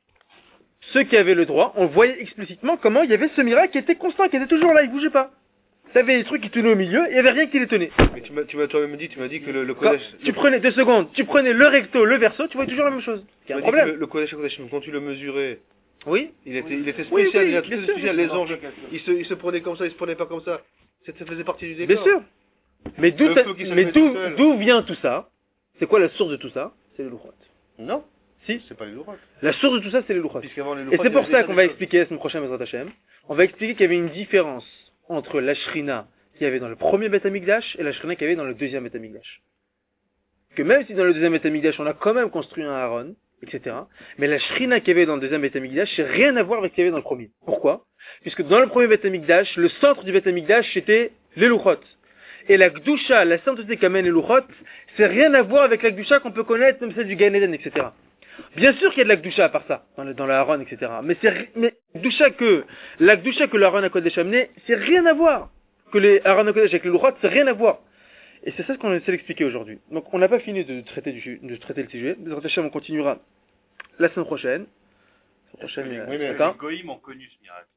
ceux qui avaient le droit, on voyait explicitement comment il y avait ce miracle qui était constant, qui était toujours là, il bougeait pas. T'avais des trucs qui tenaient au milieu, et il y avait rien qui les tenait. Mais tu m'as, tu m'as toi-même dit, tu m'as dit que le, le Quand Kodesh. tu prenais deux secondes, tu prenais le recto, le verso, tu voyais toujours la même chose. Il y a un tu m'as dit que problème. Le, le Kodesh Kodeshim, quand tu le mesurais, Oui. il était, il était Oui, spécial, oui, il a bien tout sûr, spécial, bien les anges, il se, il se prenait comme ça, il se prenait pas comme ça. Ça, ça faisait partie du décor. Bien sûr. Mais d'où, Le ça- feu qui mais s'allumait d'où, tout seul. d'où vient tout ça? C'est quoi la source de tout ça? C'est le Luchot. Non. Si. C'est pas les lourotes. La source de tout ça, c'est les Luchot. Puisqu'avant les Et lourotes, c'est il y pour avait ça déjà qu'on des va choses. expliquer la semaine prochaine, Bezrat Hashem. On va expliquer qu'il y avait une différence entre la Shrina qu'il y avait dans le premier Beth Amikdash et la Shrina qu'il y avait dans le deuxième Beth Amikdash. Que même si dans le deuxième Beth Amikdash, on a quand même construit un Aaron, et cetera. Mais la Shrina qu'il y avait dans le deuxième Beth Amikdash, c'est rien à voir avec ce qu'il y avait dans le premier. Pourquoi? Puisque dans le premier Beth Amikdash, le centre du Beth Amikdash, c'était les Luchot. Et la Gdusha, la sainteté qu'amène les Luchot, c'est rien à voir avec la Gdusha qu'on peut connaître, même celle du Gan Eden, et cetera. Bien sûr qu'il y a de la Gdusha à part ça, dans le, dans le Aaron, et cetera. Mais c'est, mais Gdusha que, la Gdusha que le Aaron HaKodesh a amené, c'est rien à voir. Que les Aaron HaKodesh avec les Luchot, c'est rien à voir. Et c'est ça ce qu'on essaie d'expliquer aujourd'hui. Donc, on n'a pas fini de traiter du, de traiter le sujet. Mais on continuera la semaine prochaine. La semaine prochaine, Oui, mais- d'accord? Les Goïms ont connu ce miracle.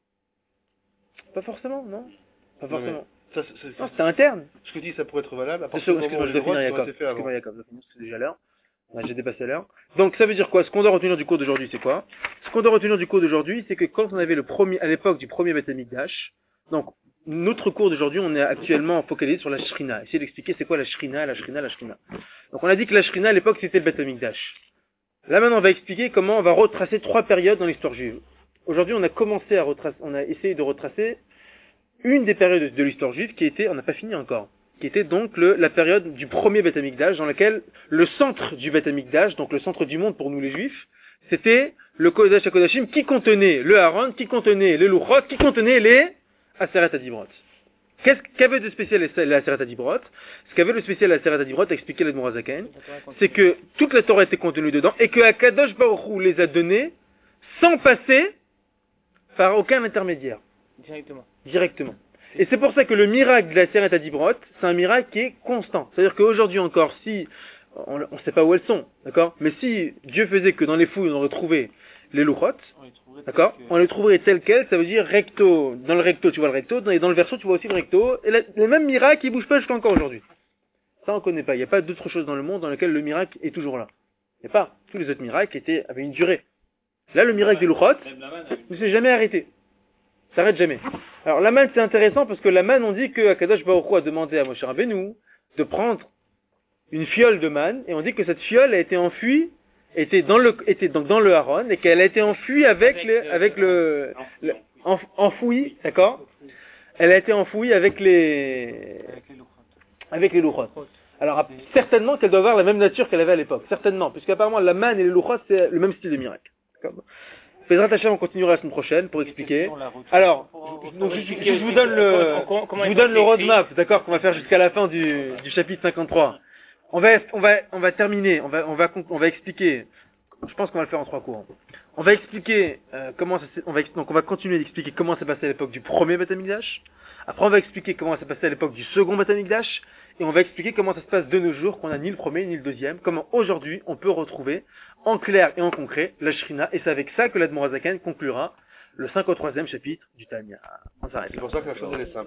Pas forcément, non? Pas Non, mais forcément. Ça, c'est- c'est- Non, c'était interne. Ce que tu dis, ça pourrait être valable. À Deux partir secondes, du moment excuse-moi, où je les dois finir, lourotes, ça aurait Jacob. été fait avant. Excuse-moi, Jacob. C'est déjà l'heure. Ouais, j'ai dépassé l'heure. Donc, ça veut dire quoi? Ce qu'on doit retenir du cours d'aujourd'hui, c'est quoi? Ce qu'on doit retenir du cours d'aujourd'hui, c'est que quand on avait le premier, à l'époque du premier Beth Amikdash, donc, notre cours d'aujourd'hui, on est actuellement focalisé sur la Shrina. Essayer d'expliquer c'est quoi la Shrina, la Shrina, la Shrina. Donc, on a dit que la Shrina, à l'époque, c'était le Beth Amikdash. Là, maintenant, on va expliquer comment on va retracer trois périodes dans l'histoire juive. Aujourd'hui, on a commencé à retracer, on a essayé de retracer une des périodes de l'histoire juive qui était, on n'a pas fini encore, qui était donc le, la période du premier Beth Amikdash, dans laquelle le centre du Beth Amikdash, donc le centre du monde pour nous les juifs, c'était le Kodesh HaKodashim qui contenait le Aaron, qui contenait les Luchot, qui contenait les Aseret HaDibrot. Qu'est-ce qu'avait de spécial les Aseret HaDibrot? Ce qu'avait le spécial les Aseret HaDibrot, a expliqué l'Admor HaZaken, c'est que toute la Torah était contenue dedans et que Akadosh Baruch Hu les a donnés sans passer par aucun intermédiaire. Directement. Directement. Et c'est pour ça que le miracle de la Seret HaDibrot, c'est un miracle qui est constant. C'est-à-dire qu'aujourd'hui encore, si, on ne sait pas où elles sont, d'accord? Mais si Dieu faisait que dans les fouilles on retrouvait les Luchot, d'accord? On les trouverait telles quelles, ça veut dire recto. Dans le recto, tu vois le recto, et dans le verso, tu vois aussi le recto. Et la- le même miracle, il bouge pas jusqu'à encore aujourd'hui. Ça, on connaît pas. Il n'y a pas d'autre chose dans le monde dans lequel le miracle est toujours là. Il n'y a pas. Tous les autres miracles étaient, avaient une durée. Là, le miracle des Luchot Même la manne avait ne s'est jamais arrêté. Ça s'arrête jamais. Alors, la manne, c'est intéressant parce que la manne, on dit que Akadosh Baruch Hu a demandé à Moshe Rabbeinu de prendre une fiole de manne, et on dit que cette fiole a été enfuie, était dans le, était donc dans le Aaron, et qu'elle a été enfuie avec, Avec, le, euh, avec le, le- enf- enfouie, d'accord? Elle a été enfouie avec les, avec les Luchot. Alors, ap- certainement qu'elle doit avoir la même nature qu'elle avait à l'époque. Certainement. Puisqu'apparemment, la manne et les Luchot, c'est le même style de miracle. D'accord. Bezrat Hashem, on continuera la semaine prochaine pour expliquer. Alors, donc, je, je- je vous donne le, Comment- comment je vous ils ont donne le été écrits. roadmap, d'accord, qu'on va faire jusqu'à la fin du, du chapitre cinquante-trois. On va, on va, on va terminer, on va, on va, con- on va expliquer. Je pense qu'on va le faire en trois cours. On va expliquer euh, comment ça s'est, on va, ex- donc on va continuer d'expliquer comment ça s'est passé à l'époque du premier Beth Amikdash. Après, on va expliquer comment ça s'est passé à l'époque du second Beth Amikdash. Et on va expliquer comment ça se passe de nos jours, qu'on a ni le premier ni le deuxième. Comment aujourd'hui on peut retrouver en clair et en concret la Shrina. Et c'est avec ça que l'Admor HaZaken conclura le cinquante-troisième chapitre du Tanya. On s'arrête C'est là. pour ça que la chose, elle est simple.